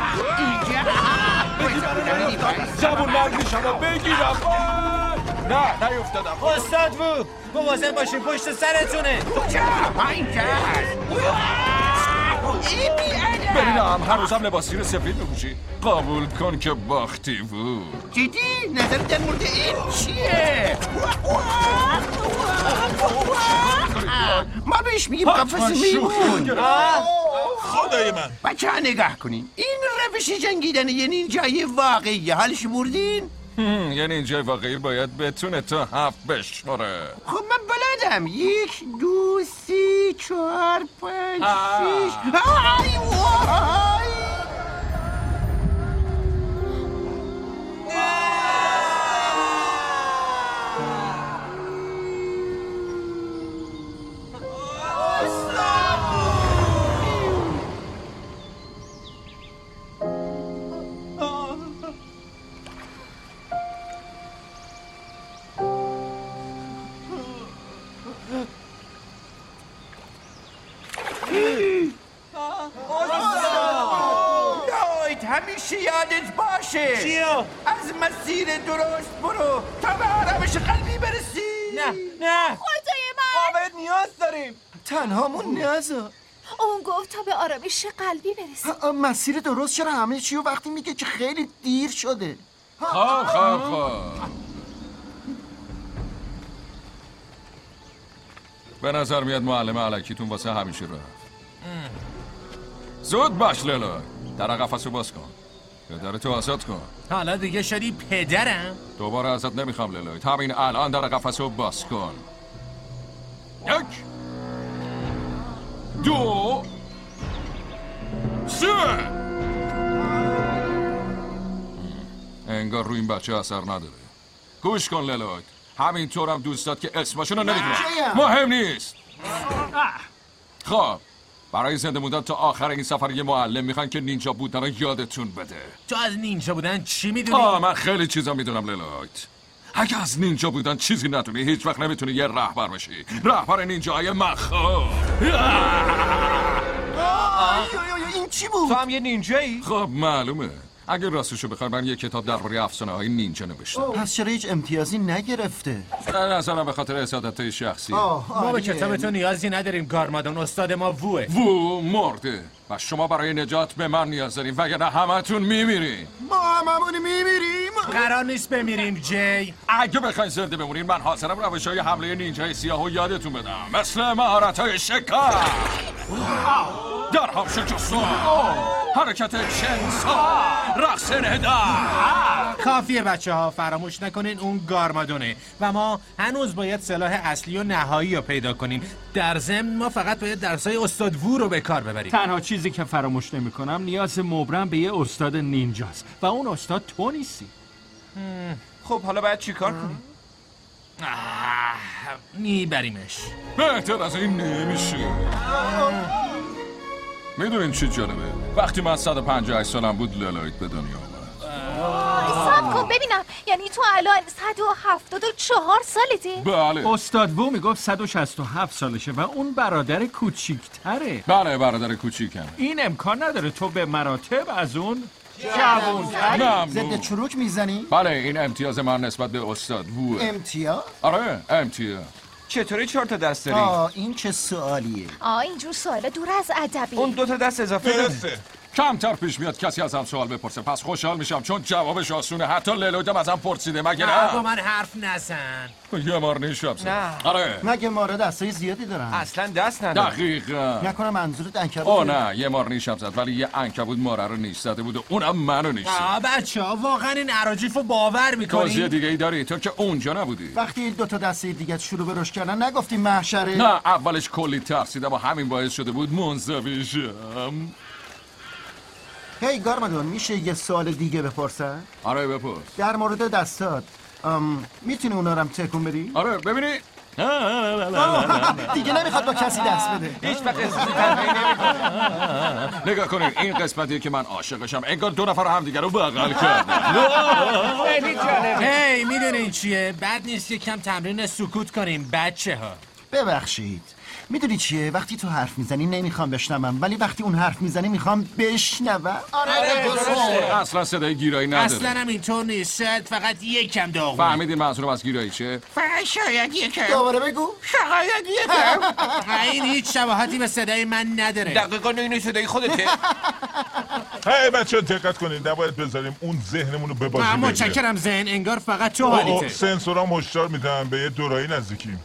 اینجا. جوون مرگی شما بگیرم. نه نیفتادم. استاد بو مواظب باشین، پشت سرتونه. کجا؟ اینجا ببینم هر روزم لباسی رو سفید بپوشی. قبول کن که باختی بود. جدی؟ نظر در مورد این چیه؟ ما بهش میگیم قفص میمون. خدای من. بچه ها نگاه کنین، این روش جنگیدن یه نینجای واقعی. حالش بردین؟ یه نینجای واقعی باید بتونه تا هفت بشماره. خب من بلدم. یک دو سی چهار پنج شیش. آی وای همیشه یادت باشه. چیو؟ از مسیر درست برو تا به آرامش قلبی برسی. نه نه خدای من، ما بهت نیاز داریم. تنهامون نیازه. اون گفت تا به آرامش قلبی برسی. مسیر درست چرا همه چی و وقتی میگه که خیلی دیر شده. خواه خواه خواه. به نظر میاد معلم علکیتون واسه همیشه رفت. زود باش لیلا، در قفسو باز کن. پدرتو آزاد کن. حالا دیگه شدی پدرم؟ دوباره ازت نمیخوام لیلا. همین الان در قفسو باز کن. یک دو سه. انگار روی این بچه اثر نداره. گوش کن لیلا، همینطورم دوستات که اسمشونو نمیدونم، مهم نیست. خب برای زنده موندن تا آخر این سفر یه معلم میخوان که نینجا بودن رو یادتون بده. تو از نینجا بودن چی میدونی؟ آه من خیلی چیزا میدونم لیلایت. اگه از نینجا بودن چیزی ندونی هیچ وقت نمیتونی یه رهبر بشی. رهبر نینجاهای مخوف. این چی بود؟ تو هم یه نینجایی؟ خب معلومه. اگه راستشو بخوای من یه کتاب درباره افسانه های نینجا نوشتم. پس چرا هیچ امتیازی نگرفته؟ نظرم به خاطر حسادتهای شخصی. ما به کتاب تو نیازی نداریم گارمادون، استاد ما ووه. وو مرده و شما برای نجات به من نیاز داریم وگرنه همتون میمیرین. ما هممون میمیریم. قرار نیست بمیریم جی. اگه بخواین زنده بمونین من حاضرم روش‌های حمله نینجای سیاهو یادتون بدم، مثل مهارت‌های شکار، درهم شکستن، حرکت چنسا، رقص ندا. کافیه بچه ها، فراموش نکنین اون گارمادونه و ما هنوز باید سلاح اصلی و نهایی رو پیدا کنیم. در ضمن ما فقط باید درسای استاد وو رو به کار ببریم. تنها چیزی که فراموش نمی کنم نیاز مبرم به یه استاد نینجاست و اون استاد تو نیستی. خب حالا باید چی کار کنیم؟ میبریمش. بهتر از این نمیشه. میدونین چی جالبه؟ وقتی من صد و پنجاه و هشت سالم بود لالایت به دنیا آمد. حساب کن ببینم، یعنی تو الان صد و هفتاد و چهار سالتی؟ بله. استاد وو میگفت صد و شصت و هفت سالشه و اون برادر کوچیک‌تره. بله برادر کوچیکم. این امکان نداره تو به مراتب از اون جوان‌تری. ضد چروک میزنی؟ بله این امتیاز من نسبت به استاد وو. امتیاز؟ آره امتیاز. چطوری چهار تا دست داری؟ آه این چه سوالیه؟ آه اینجور سوالا دور از ادبی. اون دو تا دست اضافه داره. کمتر پیش میاد کسی ازم سوال بپرسه، پس خوشحال میشم چون جوابش آسونه. حتی للویدم ازم پرسیده مگه نه؟ با من حرف نزن. یه مار نیشم نه. آره. مگه ماره دستای زیادی دارن؟ اصلا دست نداره. دقیقاً. نکنه منظورت عنکبوت؟ آه نه یه مار نیشم زد ولی یه عنکبوت ماره رو نیش زده بود و اونم منو نیش زد. آه بچه ها واقعا این عراجیف رو باور میکنی؟ توضیح دیگه ای داری؟ تو که اونجا نبودی. وقتی دو تا دسته دیگه شروع به رشد کردن نگفتی محشره؟ نه اولش کلی ترسیدم و همین باعث شده بود منزوی شم. هی گارمادون میشه یه سوال دیگه بپرسن؟ آره بپرس. در مورد دستات میتونی اونا رو هم تکون بدی؟ آره ببینی دیگه نمیخواد با کسی دست بده. هیچ وقت احساسی تنهایی نمی‌کنه. نگاه کنین این قسمتیه که من عاشقشم. انگار دو نفر هم دیگه رو بغل کردن. خیلی جالبه. هی میدونین چیه؟ بد نیست یکم تمرین سکوت کنیم بچه ها. ببخشید میدونی چیه؟ وقتی تو حرف میزنی نمیخوام بشنوم ولی وقتی اون حرف میزنی میخوام بشنوم. آره اصلا صدای گیرایی نداره. اصلا هم اینطور نیست. شاید فقط یکم داغونه. فهمیدین منظورم از گیرایی چه؟ فقط شاید یکم. دوباره بگو. شاید یکم. این هیچ شباهتی به صدای من نداره. دقیقاً این صدای خودته. هی بچه‌ها دقت کنین نباید بذاریم اون ذهنمون رو به بازی بگیره. متشکرم ذهن انگار فقط تو حالیته. سنسورام هشدار میدن به یه دورایی نزدیکیم.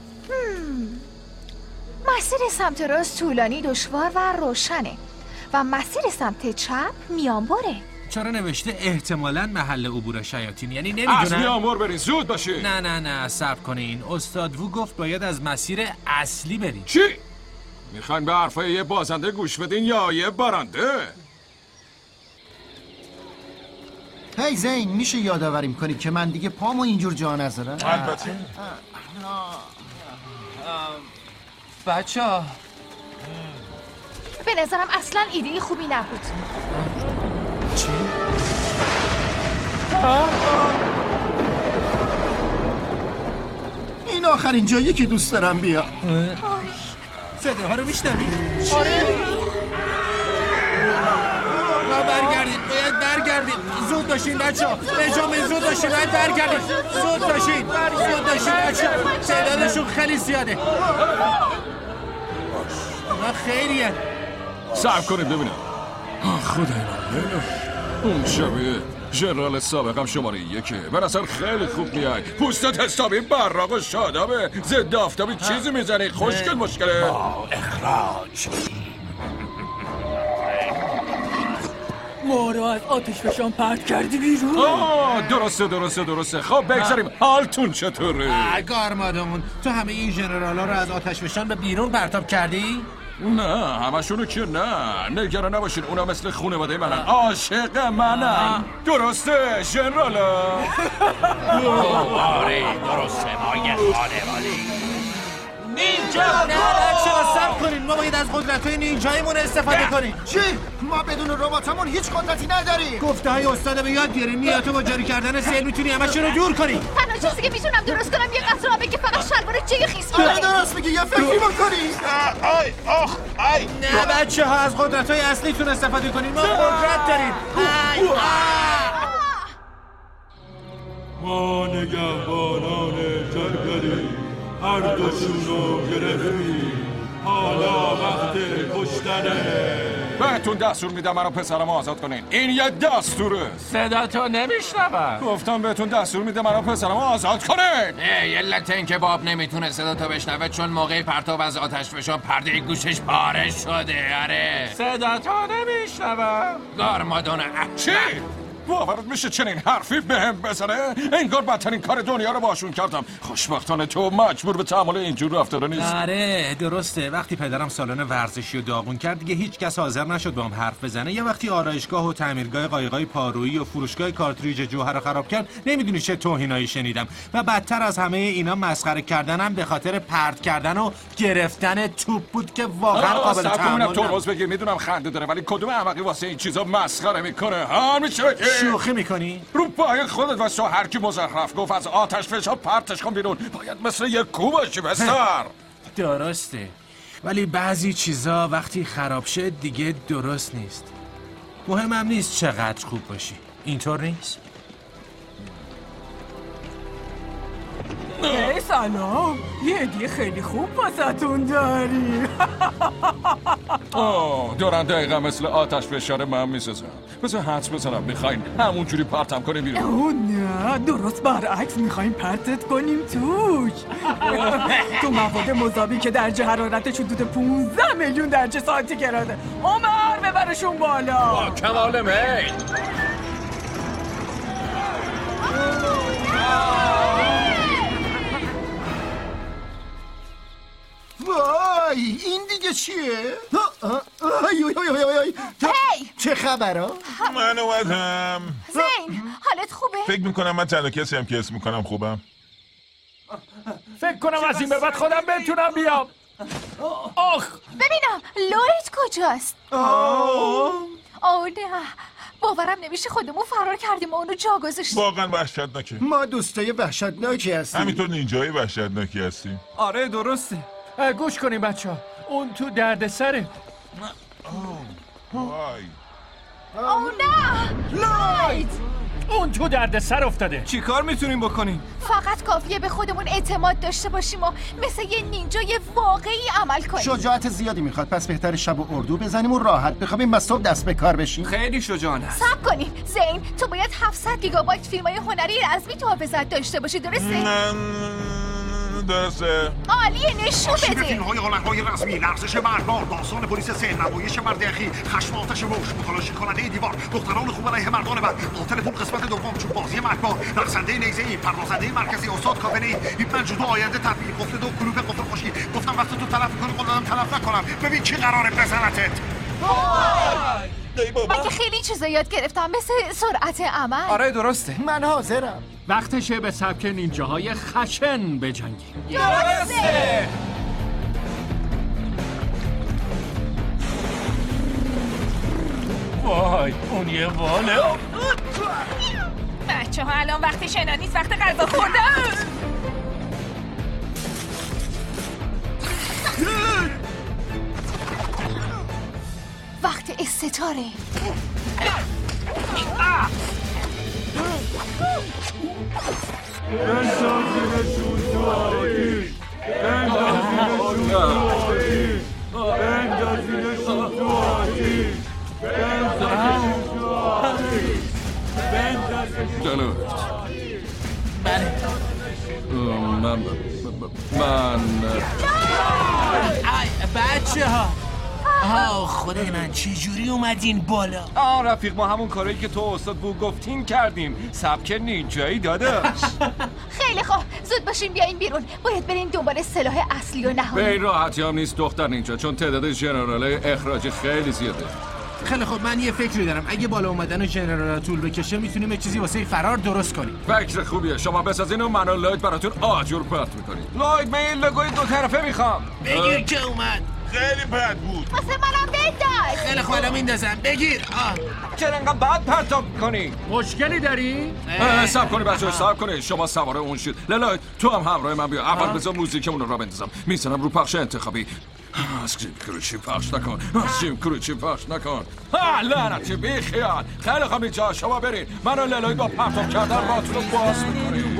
مسیر سمت راست طولانی دشوار و روشنه و مسیر سمت چپ میانبره. چرا نوشته احتمالاً محل عبور شیاطین؟ یعنی نمیدونم. از میانبر برین زود باشین. نه نه نه صبر کنین. استاد وو گفت باید از مسیر اصلی برین. چی؟ میخواین به حرفای یه بازنده گوش بدین یا یه بارنده؟ هی زین میشه یادآوری کنی که من دیگه پامو اینجور جا نذارم؟ البته. بچه ها به نظرم اصلا ایده خوبی نبود. چی؟ این آخرین جایی که دوست دارم بیا. صداها رو میشنوی؟ آره. ما برگردیم باید برگردیم. زود باشین بچه ها. بجامین زود باشین باید برگردیم. زود باشین زود باشین بچه ها. تعدادشون خیلی زیاده. اونا خیلیه. صبر کنید ببینم. خدای من اون شبیه ژنرال سابقم شماره یکه. به نظر خیلی خوب میای. پوستت حسابی براق و شادابه. ضد آفتابی چیزی میزنی. خوشگل مشکله. اخراج. ما رو از آتش فشان پرت کردی بیرون. آه درسته درسته درسته. خب بگذاریم حالتون چطوره؟ گارمادون تو همه این ژنرالا رو از آتش فشان به بیرون پرتاب کردی؟ نه همشونو که نه. نگران نباشین اونا مثل خانواده منن. عاشق منن. درسته ژنرالا؟ آره درسته ما یه خانواده. نینجا نه بچه ها صبر کنین. ما باید از قدرت‌های نینجاییمون استفاده کنیم. چی؟ ما بدون رباتمون هیچ قدرتی نداریم. گفته های استاد به یاد بیاریم. میاتو با جاری کردن سیل میتونی همشون رو دور کنی. تنها چیزی که میتونم درست کنم یه قطره آبه که فقط شلوار جای خیس آره می‌کنه. درست میگی یه فکری بکنی. آی آخ آی. نه بچه ها از قدرت‌های اصلیتون استفاده کنین. ما قدرت داریم. آی ما نگهبانان جنگلی هر دوشون رو گرفتیم. حالا وقت کشتنه. بهتون دستور میدم منو پسرم آزاد کنین. این یه دستوره. صدا تو نمیشنوم. گفتم بهتون دستور میدم منو پسرم آزاد کنین. ای علت این که باب نمیتونه صدا تو بشنوه چون موقع پرتاب از آتش فشان پرده گوشش پاره شده. آره صدا تو نمیشنوم. گارمادون چی؟ باورت میشه چنین حرفی بهم بزنه؟ انگار بدترین کار دنیا رو باشون کردم. خوشبختانه تو مجبور به تحمل اینجور رفتار نیست. آره درسته. وقتی پدرم سالن ورزشی رو داغون کرد دیگه هیچ کس حاضر نشد با هم حرف بزنه. یه وقتی آرایشگاه و تعمیرگاه قایقای پارویی و فروشگاه کارتریج جوهر رو خراب کرد نمیدونی چه توهینایی شنیدم. و بدتر از همه اینا مسخره کردنم به خاطر پرت کردن و گرفتن توپ بود که واقعا قابل تحمل نبود. تو روز بگیر میدونم خنده داره ولی کدوم احمقی واسه این چیزا مسخره میکنه؟ ها میشه شوخی میکنی؟ رو پای خودت واسه هر کی مزخرف گفت از آتش فشان پرتش کن بیرون. باید مثل یه کو باشی بستر. درسته ولی بعضی چیزا وقتی خراب شد دیگه درست نیست. مهمم نیست چقدر خوب باشی. اینطور نیست؟ ای سلام، یه هدیه خیلی خوب واسه‌تون داریم. آه دارن دقیقا مثل آتش فشار من میسازن. بذار حدس بزنم میخواین همونجوری پرتم کنیم بیرون. اوه نه درست برعکس میخوایم پرتت کنیم توش. تو مواد مذابی که درجه حرارتش حدود پونزده میلیون درجه سانتیگراده. عمر ببرشون بالا با کمال میل. وای این دیگه چیه؟ آی آی آی آی آی هی چه خبره؟ من اومدم. زین حالت خوبه؟ فکر میکنم من تنها کسی هم که اسم میکنم خوبم. فکر کنم از این به بعد خودم بتونم بیام. آخ ببینم لوید کجاست؟ آه آه نه باورم نمیشه خودمون فرار کردیم و اونو جا گذاشتیم. واقعا وحشتناکه. ما دوستای وحشتناکی هستیم. همینطور نینجای وحشتناکی هستیم. آره درسته. گوش کنیم بچه ها اون تو درد سره. وای آه نه لوید اون تو درد سر افتاده. چی کار میتونیم بکنیم؟ فقط کافیه به خودمون اعتماد داشته باشیم و مثل یه نینجای واقعی عمل کنیم. شجاعت زیادی میخواد پس بهتر شب و اردو بزنیم و راحت بخوابیم و صبح دست به کار بشیم. خیلی شجاعانه. صبر کنین زین تو باید هفتصد گیگابایت فیلمای هنری رزمی تو حافظت داشته باشی درسته؟ درسته. عالیه نشون بده. فیلم‌های هنرهای رسمی، لرزش مربار، داستان پلیس سه، نمایش مرد اخی، خشم آتش موش، متلاشی کننده دیوار، دختران خوب علیه مردان بد، قاتل پول قسمت دوم، چوب بازی مرگبار، رقصنده نیزه‌ای، پروازنده مرکزی، استاد کاوه‌ای، ایپن جودو آینده تبدیل، قفل دو کلوپ قفل خوشی. گفتم وقتی تو تلف کنی قولم تلف نکنم. ببین کی قراره بزنتت. من که خیلی چیزا یاد گرفتم مثل سرعت عمل. آره درسته. من حاضرم. وقتشه به سبک نینجاهای خشن بجنگیم. درسته. وای اون یه واله. بچه ها الان وقت شنا نیست، وقت غذا خوردن. وقت استتاره. بندازینشون تو آتیش. بندازینشون تو آتیش. بندازینشون تو آتیش. بندازینشون تو آتیش. جلو بله من من بچه ها آه خدای من چه جوری اومدین بالا؟ آه رفیق ما همون کارایی که تو استاد بو گفتین کردیم. سبک نینجایی داداش. خیلی خوب زود باشین بیاین بیرون. باید بریم دنبال سلاح اصلی و نهایی. به این راحتی هم نیست دختر نینجا چون تعداد ژنرالای اخراجی خیلی زیاده. خیلی خب من یه فکری دارم. اگه بالا اومدن ژنرال طول بکشه میتونیم یه چیزی واسه فرار درست کنیم. فکر خوبیه. شما بسازین و من و لوید براتون آجور پرت میکنیم. لوید من این لگوی دو طرفه میخوام. بگیر که اومد. خیلی بد بود. واسه منم بنداز. خیلی خوب الان میندازم. بگیر. آه چرا انقدر بد پرتاب کنی؟ مشکلی داری؟ صبر کنی بچه‌ها صبر کنی. شما سوار اون شید. لوید تو هم همراه من بیا. اول بذار موزیکمون رو را بندازم. میزنم رو پخش انتخابی. از جیم کروچی پخش نکن. از جیم کروچی پخش نکن. ها لعنتی بی خیال. خیلی خوب اینجا شما برید. من و لوید با پرتاب کردن باتون رو باز میکنیم.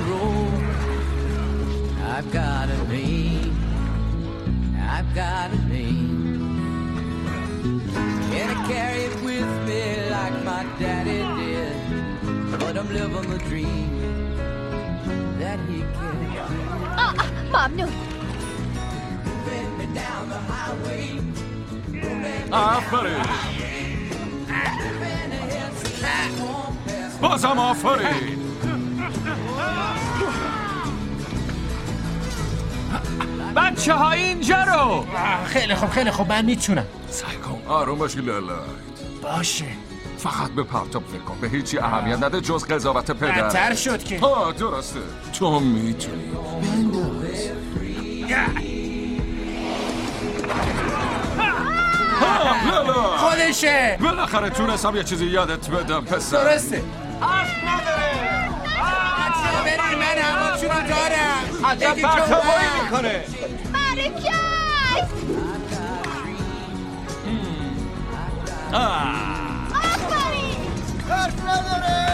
I've got a name, I've got a name. And I carry it with me like my daddy did. But I'm living the dream that he can. آه ممنون. آفرین. بازم آفرین. بچه ها اینجا رو. خیلی خوب خیلی خوب من میتونم. سعی کن آروم باشی لالایت. باشه. فقط به پرتاب فکر کن، به هیچی اهمیت نده جز قضاوت پدر. بدتر شد که. ها درسته، تو میتونی. بنداز. خودشه. بالاخره تونستم یه چیزی یادت بدم پسر. درسته. عشق نداره. بچه‌ها بریم، من همونشون رو دارم. عجب پرتابایی میکنه. برکت. حرف نداره.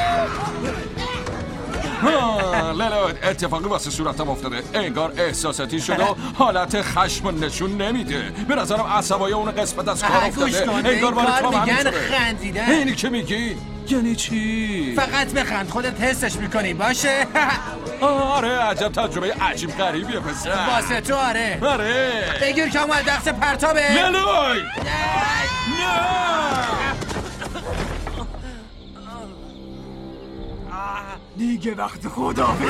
لالایت اتفاقی واسه صورتم افتاده، انگار احساساتی شده و حالت خشم نشون نمیده. به نظرم عصبای اون قسمت از کار افتاده، انگار مال تو هم میگن همینطوره. خندیدن. اینی که میگی یعنی چی؟ فقط بخند، خودت حسش میکنی باشه. آره عجب تجربه عجیب غریبیه پسر. واسه تو آره. آره بگیر که اومد دست پرتابه. لالای دیگه وقت خداحافظیه.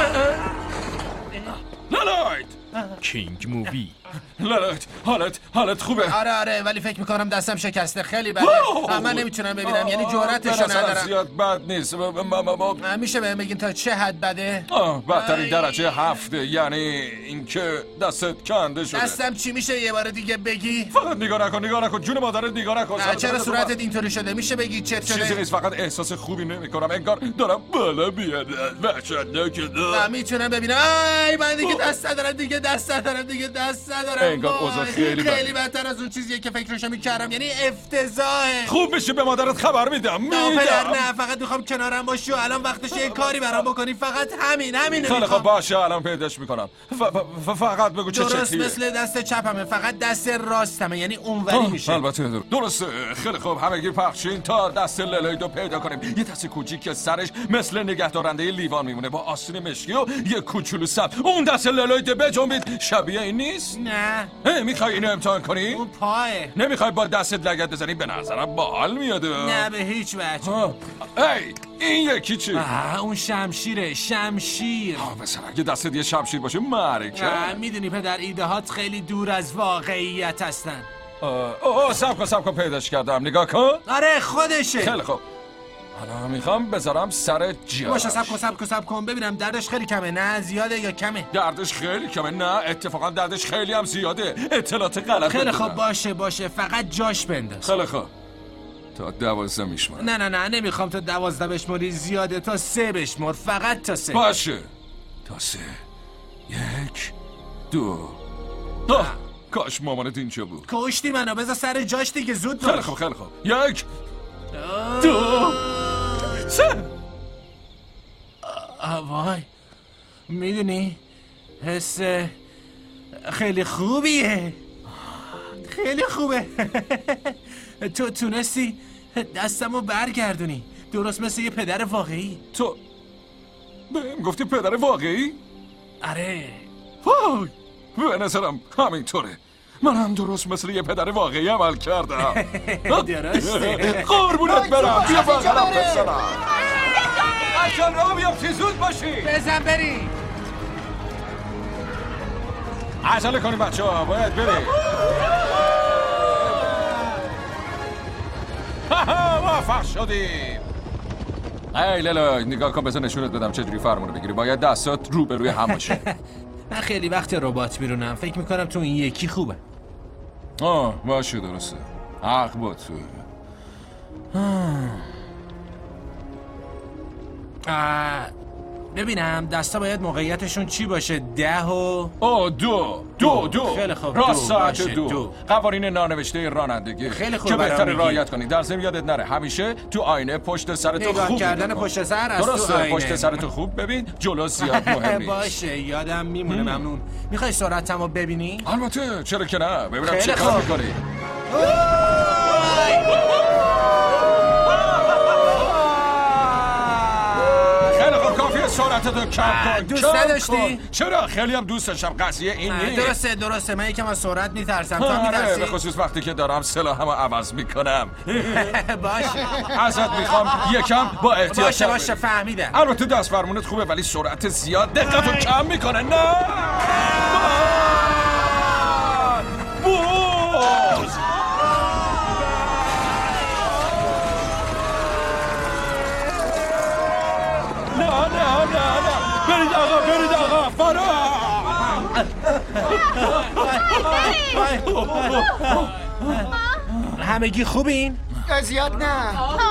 لالایت کینگ مووی. لالایت حالت حالت خوبه؟ آره آره ولی فکر میکنم دستم شکسته خیلی بده. من نمیتونم ببینم، یعنی جرأتشو ندارم. زیاد بد نیست. میشه بهم بگین تا چه حد بده؟ بدترین درجه هفته، یعنی اینکه دستت کنده شده. دستم چی میشه یه بار دیگه بگی؟ فقط نگاه نکن نگاه نکن جون مادرت نگاه نکن. چرا صورتت اینطوری شده؟ میشه بگی چت شده؟ چیزی نیست، فقط احساس خوبی نمیکنم، انگار دارم بالا میاد. وحشتناکه. من میتونم ببینم. ای من دیگه دست ندارم، دیگه دست ندارم، دیگه دست ندارم. انگار اوضاع خیلی بده. خیلی بدتر از اون چیزیه که فکرشو میکردم، یعنی افتضاحه. خوب میشه به مادرت خبر میدم. نه پدر نه، فقط میخوام کنارم باشی و الان وقتشه یه کاری برام بکنی، فقط همین همینه. خیلی خب باشه الان پیداش میکنم. فقط بگو چه درست شکلیه. مثل دست چپمه، فقط دست راستمه، یعنی اونوری میشه. البته درسته. خیلی خوب همگی پخشین تا دست لالایدو پیدا کنیم. یه دست کوچیک که سرش مثل نگهدارنده لیوان میمونه با آستین مشکی و یه کوچولو سبز. اون دست لالاید بجنبید. شبیه این نیست؟ نه. میخوای اینو امتحان کنی؟ اون پاه. نمیخوای با دستت لگد بزنی؟ به نظرم باحال میاد. نه به هیچ وجه. ای این یکی چی؟ اون شمشیره. شمشیر. آه بسر اگه دستت یه شمشیر باشه معرکه. میدونی پدر ایدهات خیلی دور از واقعیت هستن. اوه سب کن سب کن پیداش کردم. نگاه کن. آره خودشه. خیلی خوب. حالا میخوام بذارم سر جیاش. باشه سب کن سب کن سب کن ببینم دردش خیلی کمه. نه زیاده یا کمه؟ دردش خیلی کمه. نه اتفاقا دردش خیلی هم زیاده. اطلاعات غلط خیلی خوب باشه باشه فقط جاش بنداز. خیلی خوب تا دوازده میشمار. نه نه نه نمیخوام تا دوازده بشماری، زیاده. تا سه بشمار، فقط تا سه. باشه تا سه. یک دو. آه کاش مامانت اینجا بود. کشتی منو، بذار سر جاش دیگه. زود باش. خیلی خوب خیلی خوب. یک دو سه. وای میدونی حس خیلی خوبیه. خیلی خوبه. تو تونستی دستمو برگردونی درست مثل یه پدر واقعی. تو بهم گفتی پدر واقعی؟ آره. وای به نظرم همینطوره. من هم درست مثل یه پدر واقعی عمل کردم. درسته. قربونت برم. بیا بغلم پسرم. بچه را بیافتی زود باشی. بزن بریم. عجله کنیم بچه ها باید بریم. موفق شدیم. ای لالای نگاه کن بذار نشونت بدم چجوری فرمونو بگیری. باید دستات رو به روی هم باشه. من خیلی وقت ربات میرونم، فکر میکنم تو این یکی خوبه. آه باشه درسته. حق با تو. ببینم دستا باید موقعیتشون چی باشه؟ ده و آه دو دو دو خیلی خوب. راست ساعت دو. دو. قوانین نانوشته رانندگی خیلی خوب که بهتر میگی. رعایت کنی. در ضمن یادت نره همیشه تو آینه پشت سر تو نگاه خوب کردن نگاه کن. پشت سر از درسته تو آینه. پشت سر تو خوب ببین جلو زیاد مهم نیست. باشه یادم میمونه. ممنون. میخوای سرعتمو ببینی؟ البته چرا که نه. ببینم خیلی چه کار خوب. میکنی. سرعتتو کم کن. دوست نداشتی؟ چرا؟ خیلی هم دوست داشتم. قضیه این نیست. درسته درسته من یکم از سرعت میترسم. تو آره میترسی؟ به خصوص وقتی که دارم سلاحمو عوض میکنم. باشه ازت میخوام یکم با احتیاط. باشه باشه فهمیدم. البته دست فرمونت خوبه ولی سرعت زیاد دقتو کم میکنه. نه بوز نه نه نه نه برید آقا برید آقا فرار. همگی خوبین؟ زیاد نه.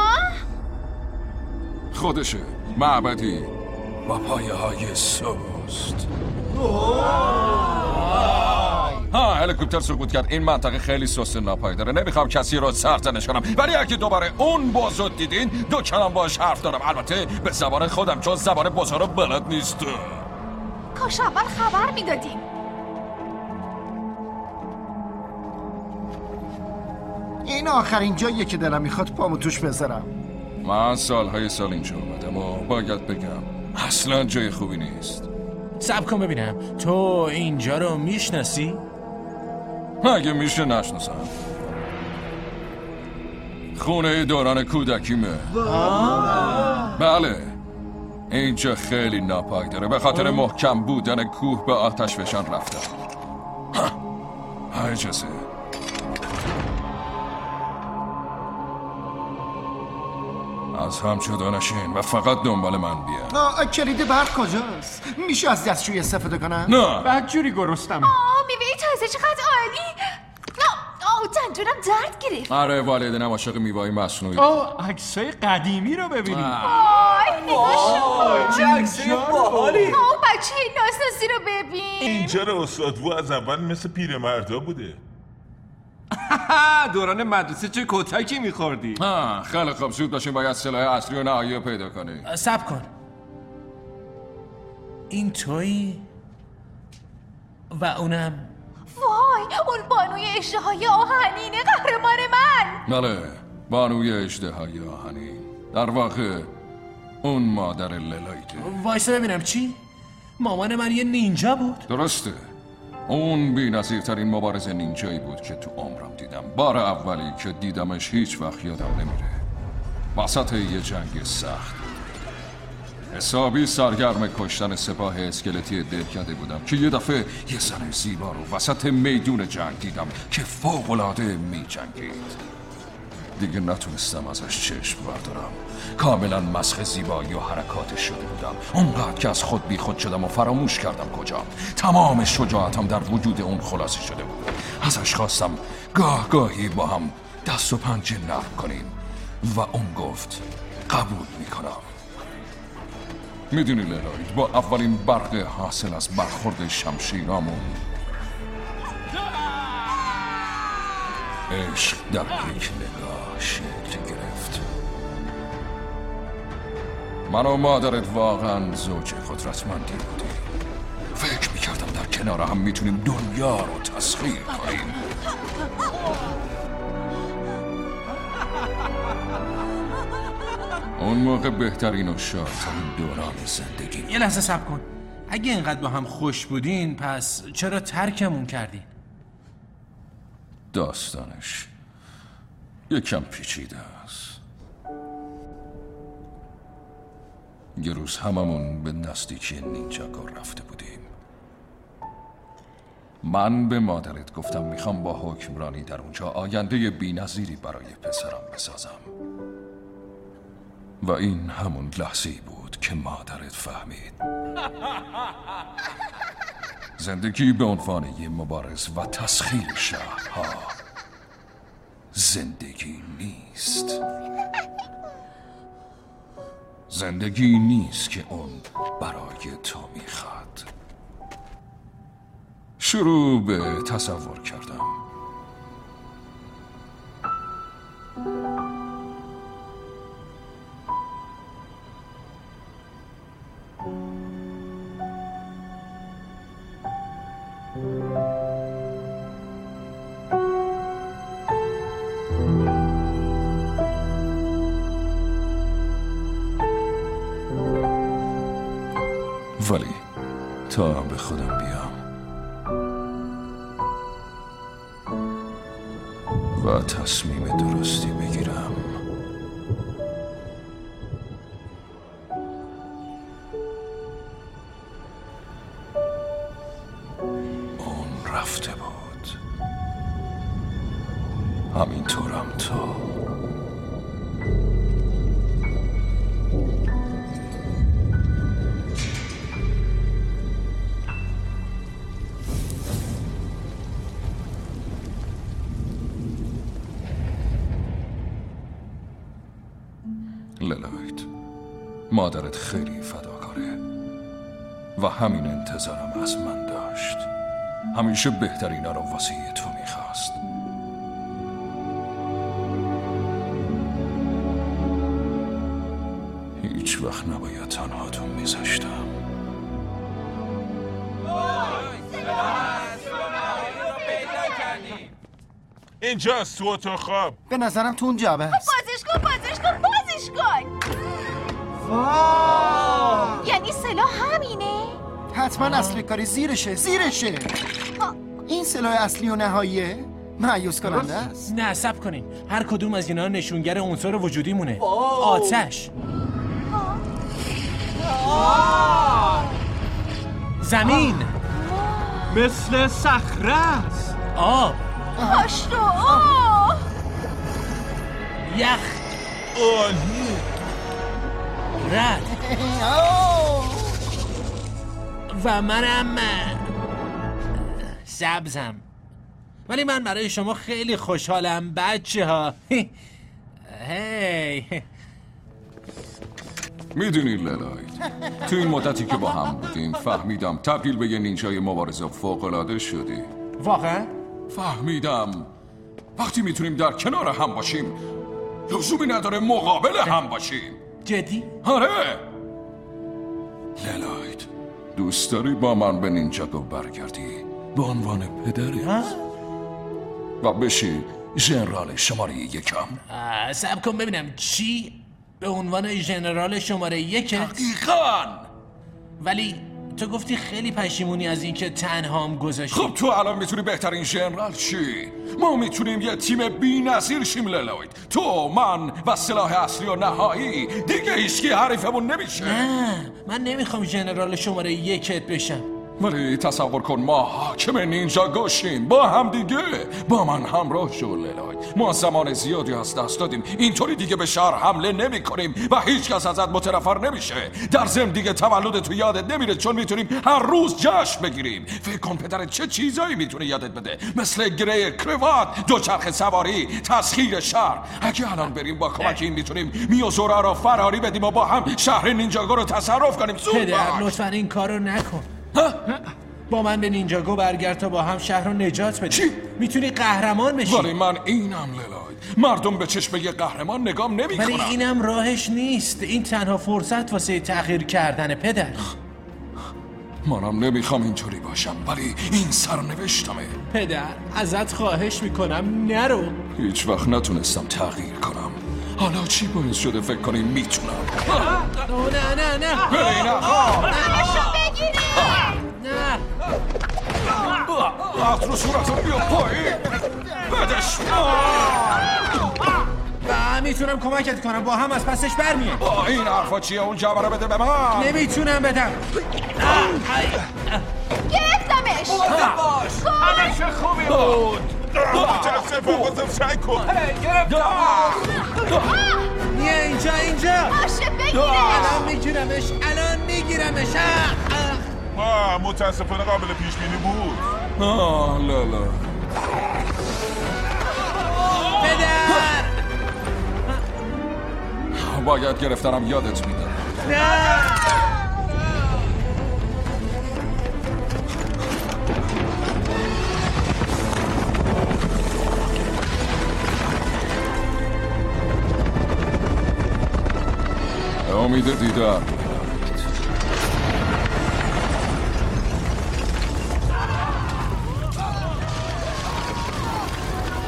خودشه معبدی با پایه های سست. ها هلیکوپتر سقوط کرد. این منطقه خیلی سست ناپایداره. نمیخوام کسی رو سرزنش کنم ولی اگه دوباره اون بازو دیدین دو کلام باش حرف دارم. البته به زبان خودم چون زبان بازو رو بلد نیست. کاش اول خبر میدادیم. این آخرین جاییه که دلم میخواد پامو توش بذارم. من سالهای سال اینجا اومدم و باید بگم اصلا جای خوبی نیست. صبر کن ببینم تو اینجا رو میشناسی؟ اگه میشه نشناسم. خونه دوران کودکیمه. بله اینجا خیلی ناپایداره. به خاطر محکم بودن کوه به آتش فشان رفتم. ها اجازه از هم جدا نشین و فقط دنبال من بیا. آه کلید برق کجاست؟ میشه از دستشویی استفاده کنم؟ نه بدجوری گرستمه. آه میوه تازه چقدر عالی. آه دندونم درد گرفت. آره والدینم عاشق میوه‌های مصنوعی. آه عکسای قدیمی رو ببینید. آی نگاه چه عکسای باحالی. آه بچه ناسناسی رو ببین. اینجا رو استاد بو از اول مثل پیرمردا بوده. دوران مدرسه چه کتکی میخوردی؟ ها خیلی خوب زود باشین باید سلاح اصلی و نهایی رو پیدا کنی. صبر کن این تویی و اونم وای اون بانوی اژدهای آهنینه قهرمان من. بله بانوی اژدهای آهنین در واقع اون مادر للایده. وایسا ببینم چی؟ مامان من یه نینجا بود؟ درسته اون بی نظیرترین مبارز نینجایی بود که تو عمرم دیدم. بار اولی که دیدمش هیچ وقت یادم نمیره. وسط یه جنگ سخت حسابی سرگرم کشتن سپاه اسکلتی دلکده بودم که یه دفعه یه زن زیبا رو وسط میدون جنگ دیدم که فوق‌العاده می جنگید. دیگه نتونستم ازش چشم بردارم. کاملا مسخ زیبایی و حرکاتش شده بودم. اونقدر که از خود بی خود شدم و فراموش کردم کجام. تمام شجاعتم در وجود اون خلاصه شده بود. ازش خواستم گاه گاهی با هم دست و پنجه نرم کنیم و اون گفت قبول میکنم. میدونی لیلاید با اولین برق حاصل از برخورد شمشیرامون عشق در یک نگاه شکل گرفت. من و مادرت واقعا زوج قدرتمندی بودیم. فکر میکردم در کنار هم میتونیم دنیا رو تسخیر کنیم. اون موقع بهترین و شادترین دوران زندگی. یه لحظه صبر کن. اگه اینقدر با هم خوش بودین پس چرا ترکمون کردین؟ داستانش یکم پیچیده است. یه روز هممون به نزدیکی نینجاگور رفته بودیم. من به مادرت گفتم میخوام با حکمرانی در اونجا آینده بی‌نظیری برای پسرم بسازم. و این همون لحظه‌ای بود که مادرت فهمید زندگی به عنوان یه مبارز و تسخیر شهرها زندگی نیست. زندگی نیست که اون برای تو میخواد. شروع به تصور کردم. ولی تا به خودم بیام و تصمیم درستی بگیرم اون رفته بود. همینطورم تو. للایت، مادرت خیلی فداکاره و همین انتظارم از من داشت. همیشه بهترینا رو واسه تو میخواست. هیچ وقت نباید تنهاتون میذاشتم. اینجاست تو اتاق خواب. به نظرم تو اون جعبه است. بازش کن بازش کن بازش کن. وای، یعنی سلاح همینه؟ حتما اصلی کاری زیرشه زیرشه. این سلاح اصلی و نهاییه؟ مایوس کننده است. نه صبر کنین، هر کدوم از اینا نشونگر عنصر وجودی مونه. آتش، زمین، مثل صخره است. آب، پاشتو، آه، یخ، عالی، رد و منم سبزم. ولی من برای شما خیلی خوشحالم بچه ها. هی میدونی للایت، تو این مدتی که با هم بودیم فهمیدم تبدیل به یه نینجای مبارزه فوق‌العاده شدی. واقعا؟ فهمیدم وقتی میتونیم در کنار هم باشیم لزومی نداره مقابل هم باشیم. جدی؟ آره. للایت، دوست داری با من به نینجاگو برگردی به عنوان پدرت و بشی ژنرال شماره یکم؟ صبر کن ببینم چی؟ به عنوان ژنرال شماره یک؟ دقیقاً. ولی تو گفتی خیلی پشیمونی از اینکه تنهام گذاشتی. خب تو الان میتونی بهترین ژنرال شی. ما میتونیم یه تیم بی‌نظیر شیم للایت. تو، من و سلاح اصلی و نهایی. دیگه هیچکی حریفمون نمیشه. نه، من نمیخوام ژنرال شماره یکت بشم. ولی تصور کن ما حاکم نینجاگو شیم با هم دیگه. با من همراه شو للایت. ما زمان زیادی از دست دادیم. اینطوری دیگه به شهر حمله نمی کنیم و هیچ کس ازت متنفر نمیشه. در ضمن دیگه تولد تو یادت نمیره چون میتونیم هر روز جشن بگیریم. فکر کن پدرت چه چیزایی میتونه یادت بده، مثل گره کروات، دوچرخه سواری، تسخیر شهر. اگه الان بریم با کمک این میتونیم میوزورا رو فراری بدیم و با هم شهر نینجاگو رو تصرف کنیم. پدر لطفاً این کارو نکن. با من به نینجاگو برگرد تا با هم شهر رو نجات بدیم. چی؟ میتونی قهرمان بشی. ولی من اینم للایت، مردم به چشم یه قهرمان نگام نمی کنن. ولی اینم راهش نیست. این تنها فرصت واسه تغییر کردن پدر. منم نمیخوام اینطوری باشم ولی این سرنوشتمه. پدر ازت خواهش میکنم نرو. هیچ وقت نتونستم تغییر کنم. حالا چی باعث شده فکر کنیم میتونم؟ نه نه نه بله نه نه از رو صورتم بیا پایین. بدش و میتونم کمکت کنم، با هم از پسش برمیه. با این حرفا چیه؟ اون جعبه رو بده به من. نمیتونم بدم. گرفتمش. باش همیشه خوبی بود. متاسفم بازم سعی کن. یه اینجا اینجا باشه بگیرش. الان میگیرمش الان میگیرمش. آه متاسفانه قابل پیش بینی بود. آه لالا پدر باید گرفتنم یادت میده. نه امید دیدن.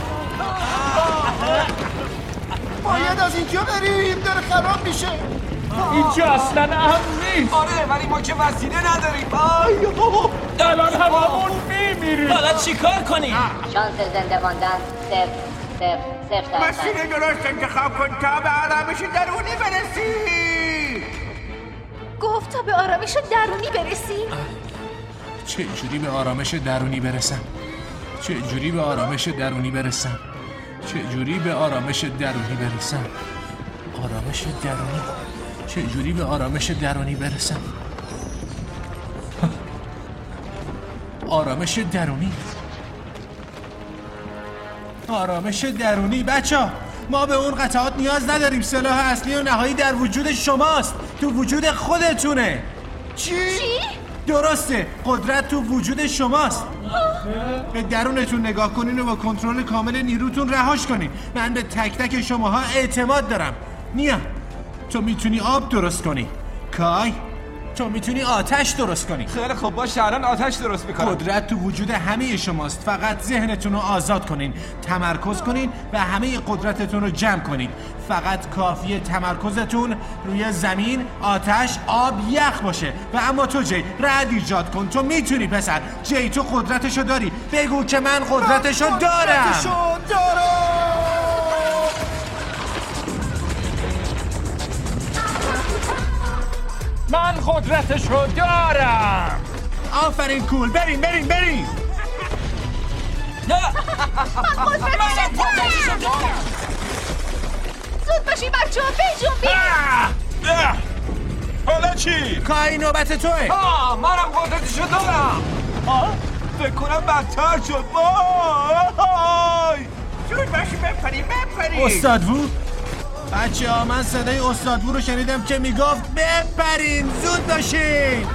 باید از اینجا بریم، داره خراب میشه. اینجا اصلا امن نیست. آره ولی ما که وسیله نداریم. آی الان هممون میمیریم. حالا چیکار کنیم؟ شانس زنده ماندن صفر صفر صفر درصد. مسیر درست انتخاب کن تا به آرامش درونی برسی. گفت تا به آرامش درونی برسیم. چه جوری به آرامش درونی برسم؟ چه جوری به آرامش درونی برسم؟ چه جوری به آرامش درونی برسم؟ آرامش درونی. چه جوری به آرامش درونی برسم؟ آرامش درونی. آرامش درونی. بچه ها ما به اون قطعات نیاز نداریم. سلاح اصلی و نهایی در وجود شماست. تو وجود خودتونه. چی؟ درسته. قدرت تو وجود شماست. به درونتون نگاه کنین و با کنترل کامل نیروتون رهاش کنین. من به تک تک شماها اعتماد دارم. نیا تو میتونی آب درست کنی. کای تو میتونی آتش درست کنی. خیلی خوب باشه الان آتش درست میکنم. قدرت تو وجود همه شماست. فقط ذهنتون رو آزاد کنین، تمرکز کنین و همه قدرتتون رو جمع کنین. فقط کافیه تمرکزتون روی زمین، آتش، آب، یخ باشه. و اما تو جی رعد ایجاد کن. تو میتونی پسر. جی تو قدرتشو داری. بگو که من قدرتشو دارم. قدرتشو دارم. من قدرتشو دارم. آفرین کول. بریم بریم بریم. من قدرتشو دارم. زود باشی بچه ها بجنبیم. حالا چی؟ کای نوبت توه. آه منم قدرتشو دارم. آه فکر کنم بدتر شد. وای زود باشی بپریم بپریم. استاد وو بچه ها من صدای استاد وو رو شنیدم که میگفت بپرین. زود باشین.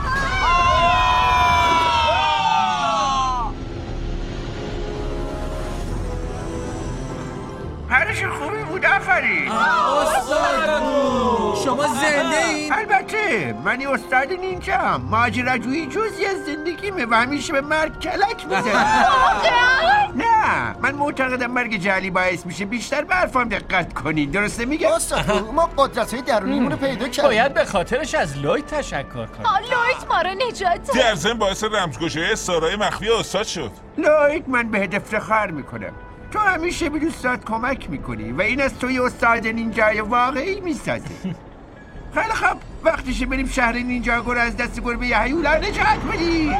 پرش خوبی بود. آفرین استاد وو. شما زنده این؟ البته من استاد نینجام. ماجراجویی جزئی از زندگیمه و همیشه به مرگ کلک میزنم. نه من معتقدم مرگ جعلی باعث میشه بیشتر به حرفام دقت کنید. درسته میگم؟ استاد ما قدرت‌های درونیمون رو پیدا کردیم. باید به خاطرش از لوید تشکر کنیم. لوید ما رو نجات داد. در ضمن باعث رمزگشایی سارای مخفی استاد شد. لوید من بهت افتخار میکنم. تو همیشه به دوستات کمک میکنی و این از توی استاد نینجای واقعی میسازه. خیلی خوب وقتشه بریم شهر نینجاگو رو از دست گربه هیولا نجات بدیم.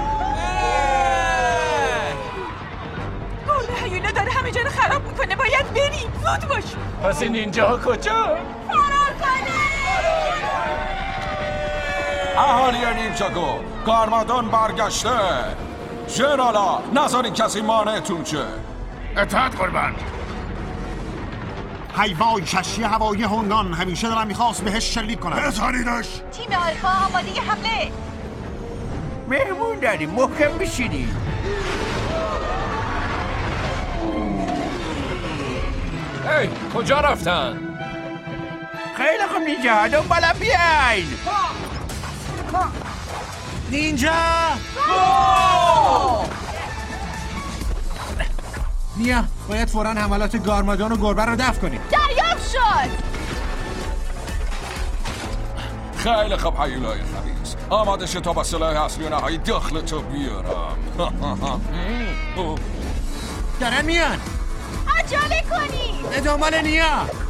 گربه هیولا داره همه جا رو خراب میکنه. باید بریم. زود باش. پس این نینجاها کجا؟ فرار کنه. اهالی نینجاگو گارمادون برگشته. ژنرالا نذارین کسی مانعتون شه. اطاعت قربان. حیوای کشی هوایی هونگان همیشه دارم میخواست بهش شلیک کنم. بزنینش. تیم آلفا آماده حمله. مهمون داریم. محکم بشینید. هی کجا رفتن؟ خیلی خوب نینجا دنبالم بیاین. نینجا نیا باید فوراً حملات گارمادون و گربه رو دفع کنیم. دریافت شد. خیلی خوب هیولای خبیث. آماده شد تا با سلاح اصلی و نهایی داخل تو بیارم. دارن میان. عجله کنی. به دنبال نیا.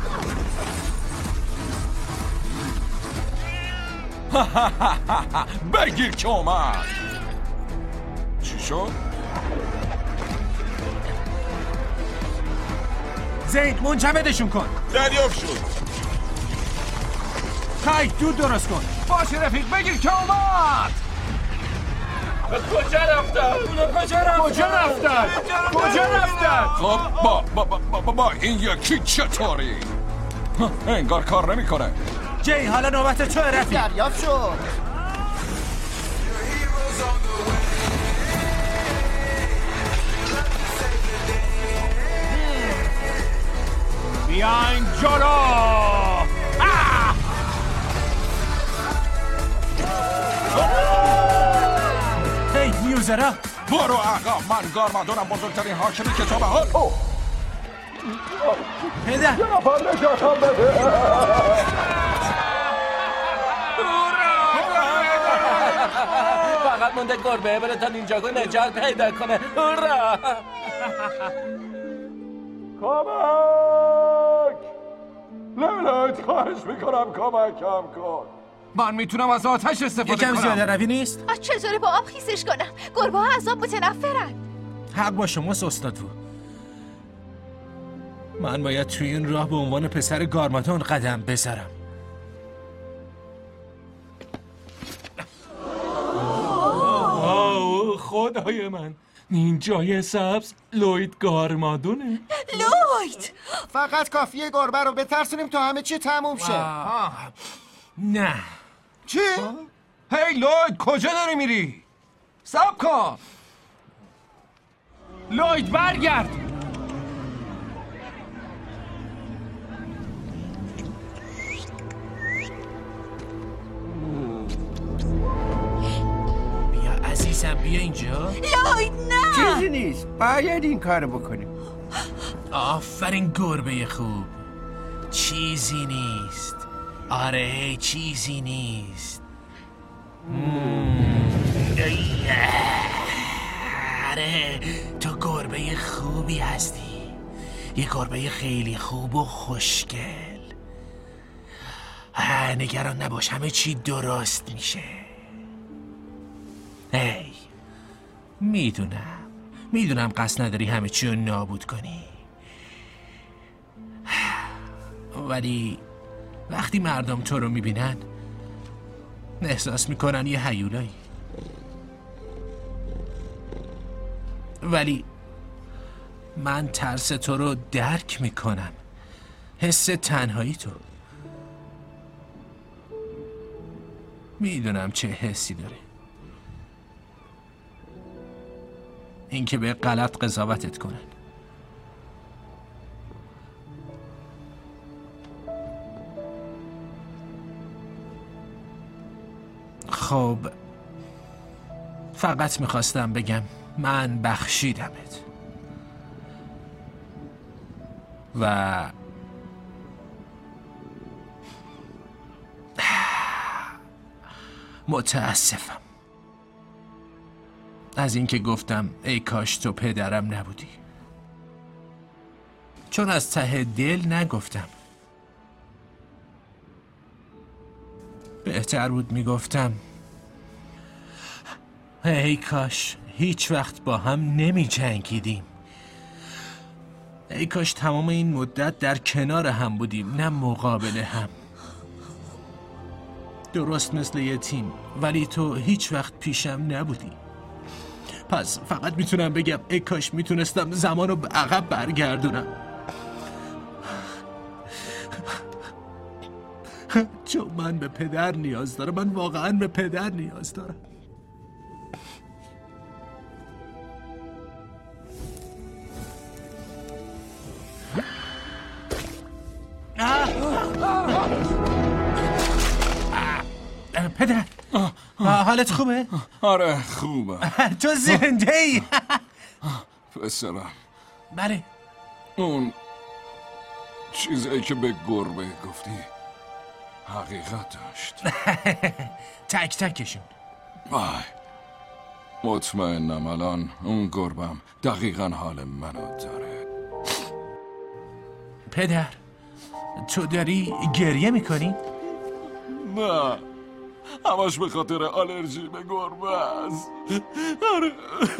بگیر که اومد. چی شد؟ زید منجمدشون کن. دریافت شد. کای دود درست کن. باشه رفیق بگیر که اومد. کجا رفتن؟ اونا کجا رفتن؟ کجا رفتن؟ کجا رفتن؟ خب با با با با, با این یکی چطوری؟ انگار کار نمی کنه. جی حالا نوبت تو رفیق. دریافت شد. بیاین جلو. هی میوزرا برو عقب. من گارمادونم بزرگترین حاکم کتاب حال. پدر فقط مونده گربه بره تا نینجاگو نجات پیدا کنه. هورا! کمک! لیلایت خواهش میکنم کمکم کن. من میتونم از آتش استفاده یکم کنم. زیاده روی نیست؟ چطوری با آب خیسش کنم؟ گربه ها از آب متنفرن. حق با شماست استاد وو. من باید توی این راه به عنوان پسر گارمادون قدم بذارم. آه خدای من، نینجای سبز لوید گارمادونه. لوید فقط کافیه گربه رو بترسونیم تا همه چی تموم شه. نه. چی؟ هی لوید کجا داری میری؟ صبر کن. لوید برگرد. بیا عزیزم بیا اینجا. لوید نه. چیزی نیست، باید این کارو بکنیم. آفرین گربه خوب. چیزی نیست. آره چیزی نیست. آره تو گربه خوبی هستی. یه گربه خیلی خوب و خوشگل. نگران نباش همه چی درست میشه. هی میدونم میدونم قصد نداری همه چی رو نابود کنی، ولی وقتی مردم تو رو میبینن احساس میکنن یه هیولایی. ولی من ترس تو رو درک میکنم. حس تنهایی تو. میدونم چه حسی داره. اینکه به غلط قضاوتت کنن. خب فقط میخواستم بگم من بخشیدمت و متاسفم از اینکه گفتم ای کاش تو پدرم نبودی، چون از ته دل نگفتم. بهتر بود میگفتم ای کاش هیچ وقت با هم نمی جنگیدیم. ای کاش تمام این مدت در کنار هم بودیم نه مقابل هم. درست مثل یه تیم، ولی تو هیچ وقت پیشم نبودی. پس فقط میتونم بگم ای کاش میتونستم زمان رو به عقب برگردونم، چون من به پدر نیاز دارم. من واقعا به پدر نیاز دارم. پدر حالت خوبه؟ آره خوبه. تو زنده ای؟ پسرم بله. اون چیزی که به گربه گفتی حقیقت داشت. تک تکشون. وای مطمئنم الان اون گربم دقیقا حال منو داره. پدر تو داری گریه میکنی؟ نه همش به خاطر آلرژی به گربه است. آره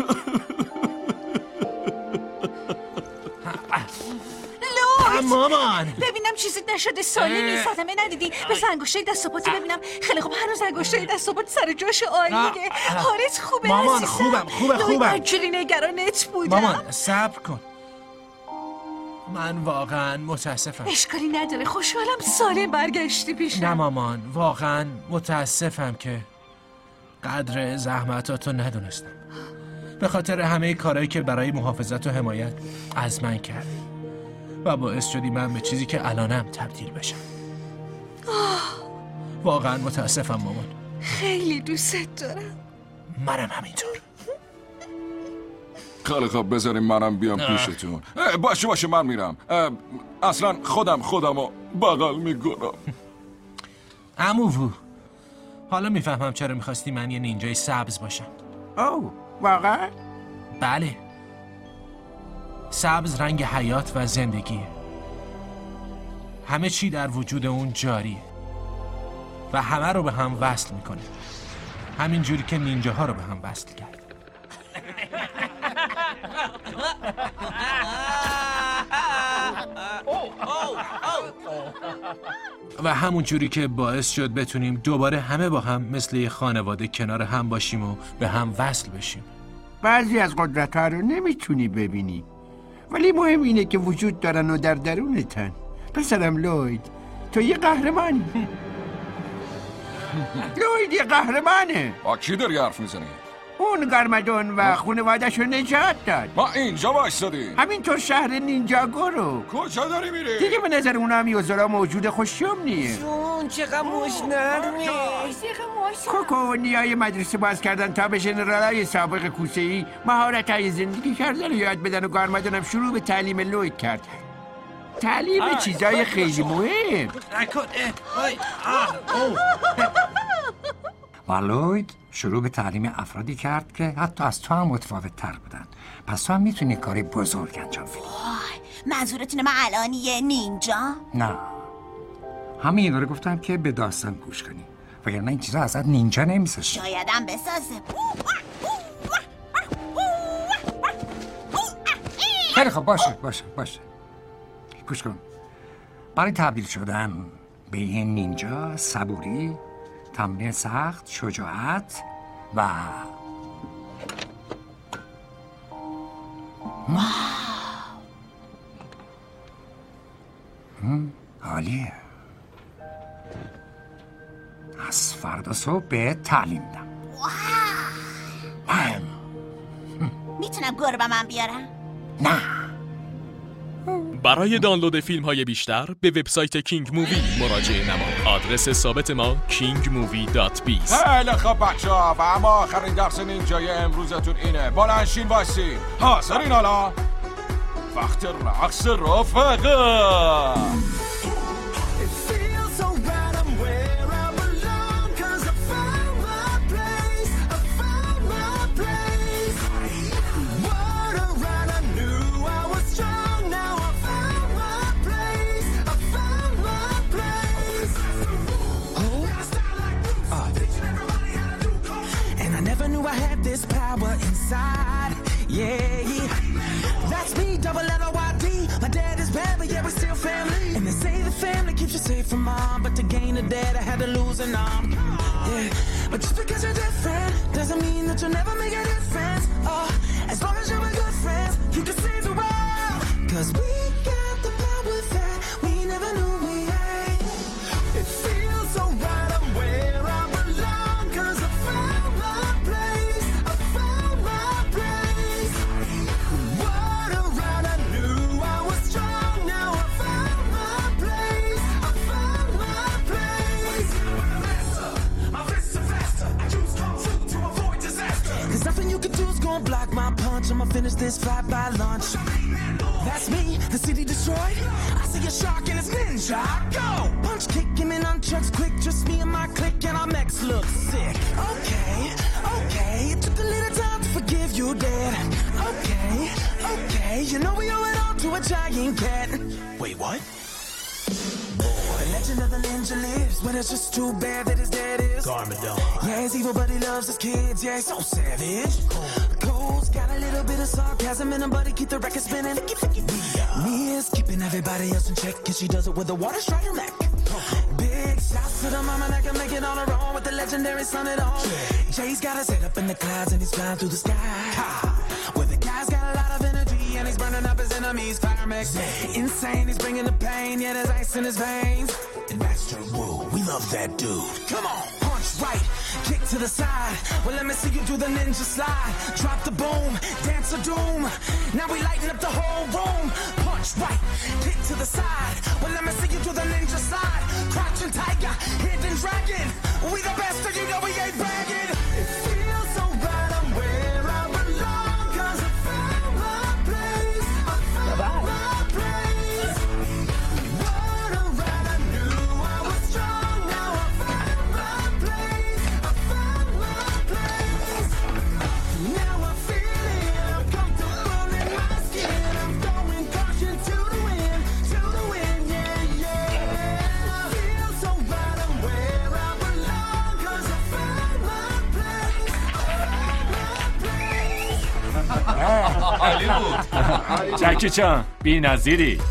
مامان ببینم چیزی نشده. سالی نیست. صدمه ندیدی؟ بس انگشتای دست و پاتی ببینم. خیلی خوب هنوز انگشتای دست و پات سر جاش عالیه. حالت خوبه مامان؟ عزیزم؟ خوبم خوبه خوبم. اینجوری نگرانت بودم. مامان صبر کن. من واقعا متاسفم. اشکالی نداره. خوشحالم سالم برگشتی پیشم. نه مامان واقعا متاسفم که قدر زحمتاتو ندونستم. به خاطر همه کارهایی که برای محافظت و حمایت از من کردی و باعث شدی من به چیزی که الانم تبدیل بشم. واقعا متاسفم مامان. خیلی دوست دارم. منم همینطور. خیلی خوب بذاریم منم بیام پیشتون. باشه باشه من میرم. اصلا خودم خودم رو بغل میکنم. عمو حالا میفهمم چرا میخواستی من یه نینجای سبز باشم. اوه واقعا؟ بله. سبز رنگ حیات و زندگیه. همه چی در وجود اون جاریه و همه رو به هم وصل میکنه، همین جوری که نینجاها رو به هم وصل کرد. و همون جوری که باعث شد بتونیم دوباره همه با هم مثل یه خانواده کنار هم باشیم و به هم وصل بشیم. بعضی از قدرت‌ها رو نمیتونی ببینی، ولی مهم اینه که وجود دارن و در درونتن. پسرم لوید، تو یه قهرمانی. لوید یه قهرمانه. با کی داری حرف میزنی؟ اون گارمادون و خانواده‌اش رو نجات داد. ما اینجا وایسادیم. همینطور شهر نینجاگو رو. کجا داری میری؟ دیگه به نظر اونا هم یوزورا موجود خوشیومنیه. جون چقدر مشنقمه. کوکو نیای مدرسه باز کردن تا به ژنرالای سابق کوسه‌ای مهارت‌های زندگی کردن رو یاد بدن و گارمادون هم شروع به تعلیم لوید کرد. تعلیم چیزای خیلی مهم. و لوید شروع به تعلیم افرادی کرد که حتی از تو هم متفاوت تر بودن. پس تو هم میتونی کاری بزرگ انجام بدی. منظورت اینه من الان یه نینجا؟ نه، همین اینا رو گفتم که به داستان گوش کنی، وگرنه این چیزا ازت نینجا نمیسازه. شایدم بسازه. خیلی خب، باشه باشه باشه گوش کن. برای تبدیل شدن به یه نینجا صبوری، تمرین سخت، شجاعت و عالیه. از فردا صبح به تعلیم دم. میتونم گربه من بیارم؟ نه. برای دانلود فیلم های بیشتر به وبسایت کینگ مووی مراجعه نمایید. آدرس ثابت ما کینگ مووی دات بیز. خیلی خب بچه‌ها، و اما آخرین درس نینجای امروزتون اینه. بلند شین واسین. حاضرین حالا؟ وقت رقص رفقا. This power inside, yeah, yeah. That's me, double L O Y D. My dad is bad, but yeah, we're still family. And they say the family keeps you safe from mom, but to gain a dad, I had to lose an arm. Yeah, but just because you're different doesn't mean that you'll never make a difference. Oh, as long as you're with good friends, you can save the world. Cause we got the power that we never knew we had. It feels so right, I'm where I belong. Cause I found my place. Block my punch, I'ma finish this fight by lunch. That's me, the city destroyed. I see a shark and it's ninja. Go! Punch, kick him in nunchucks quick. Just me and my clique and our mechs look sick. Okay, okay. It took a little time to forgive you, Dad. Okay, okay. You know we owe it all to a giant cat. Wait, what? The legend of the ninja lives, but it's just too bad that his dad is Garmadon. Yeah, he's evil, but he loves his kids. Yeah, he's so savage. Cole's got a little bit of sarcasm in him, but he keep the record spinning. Mia's keeping everybody else in check, and she does it with the water strider neck. Big shouts to the mama that can make it on her own with the legendary son at home. Jay's got his head up in the clouds and he's flying through the sky. Where the guy's got a lot of energy and he's burning up his enemies. Fire makes insane, he's bringing the pain, yeah, there's ice in his veins. And Master Wu, we love that dude. Come on, punch right, kick to the side. Well, let me see you do the ninja slide. Drop the boom, dance of doom. Now we lighten up the whole room. Punch right, kick to the side. Well, let me see you do the ninja slide. Crouching tiger, hidden dragon. We the best, and you know we ain't bragging. It feels so right, I'm where I belong. Cause I found my place. I found my place. What a ride, I knew I was strong. Now I found my place. عالی بود. جکی چان بی نظیری.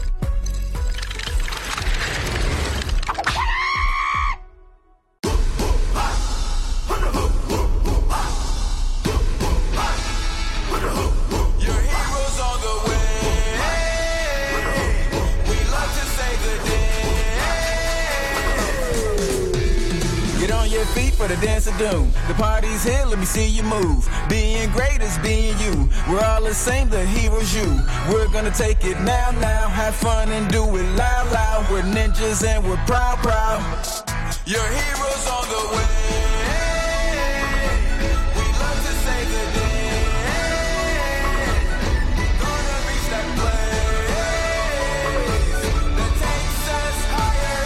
For the dance of doom. The party's here, let me see you move. Being great is being you. We're all the same, the heroes you. We're gonna take it now, now. Have fun and do it loud, loud. We're ninjas and we're proud, proud. Your heroes on the way. We love to save the day. Gonna reach that place that takes us higher.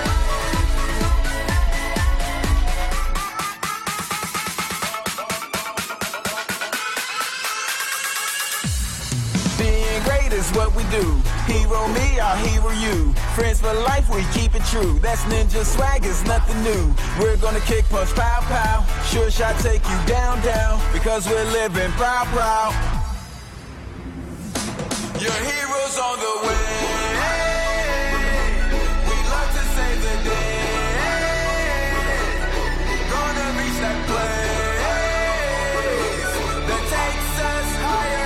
Is what we do. Hero me, I'll hero you. Friends for life, we keep it true. That's ninja swag, is nothing new. We're gonna kick, punch, pow, pow. Sure shot take you down, down. Because we're living proud, proud. Your heroes on the way. We love to save the day. Gonna reach that place that takes us higher.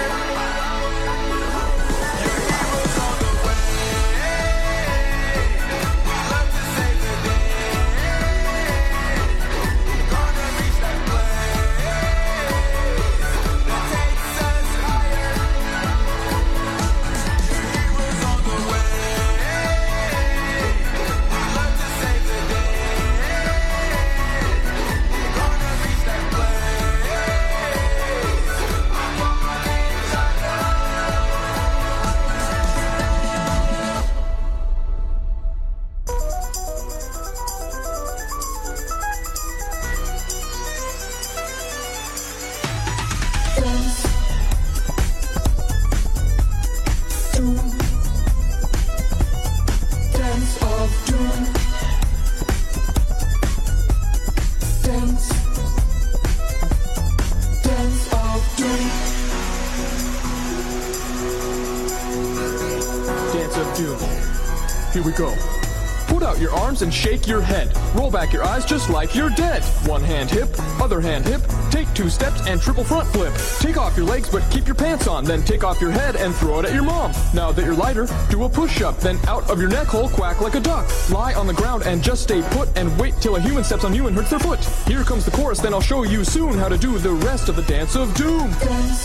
Here we go. Put out your arms and shake your head. Roll back your eyes just like you're dead. One hand hip, other hand hip. Take two steps and triple front flip. Take off your legs but keep your pants on. Then take off your head and throw it at your mom. Now that you're lighter, do a push-up. Then out of your neck hole, quack like a duck. Lie on the ground and just stay put. And wait till a human steps on you and hurts their foot. Here comes the chorus, then I'll show you soon how to do the rest of the dance of doom. Dance.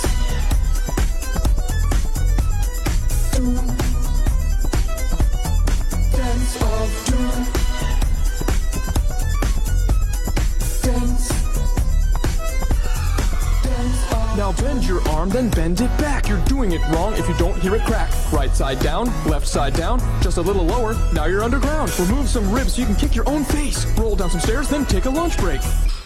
Doom. Dance of doom. Dance. Dance of now bend your arm, then bend it back. You're doing it wrong if you don't hear it crack. Right side down, left side down, just a little lower, now you're underground. Remove some ribs so you can kick your own face. Roll down some stairs, then take a lunch break.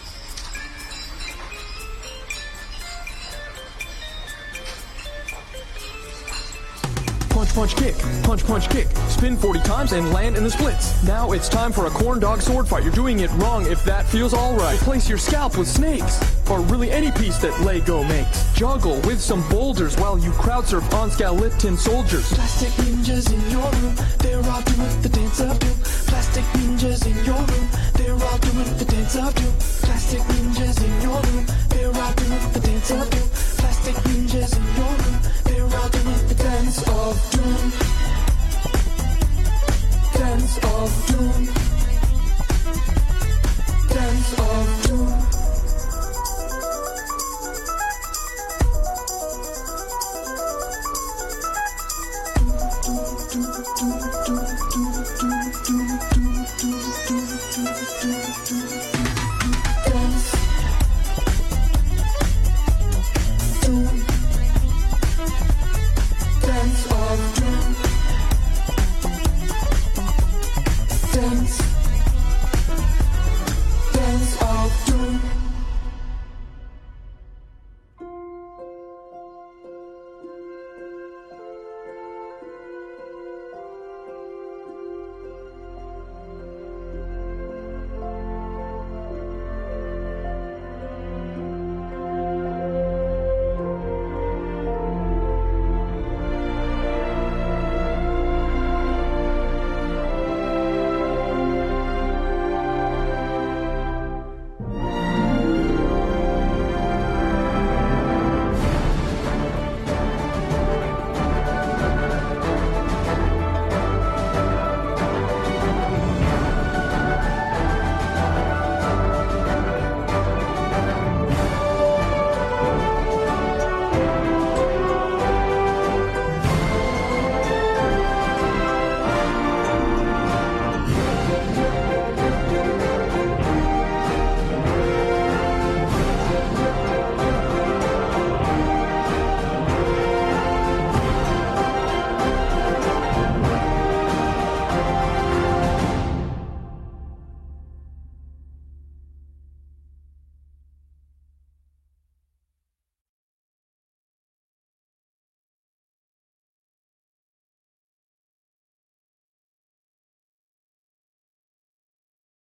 Punch, punch, kick, punch, punch, kick. Spin forty times and land in the splits. Now it's time for a corn dog sword fight. You're doing it wrong if that feels alright. Replace your scalp with snakes, or really any piece that Lego makes. Juggle with some boulders while you crowd surf on skeleton soldiers. Plastic ninjas in your room, they're all doing the dance of doom. Plastic ninjas in your room, they're all doing the dance of doom. Plastic ninjas in your room,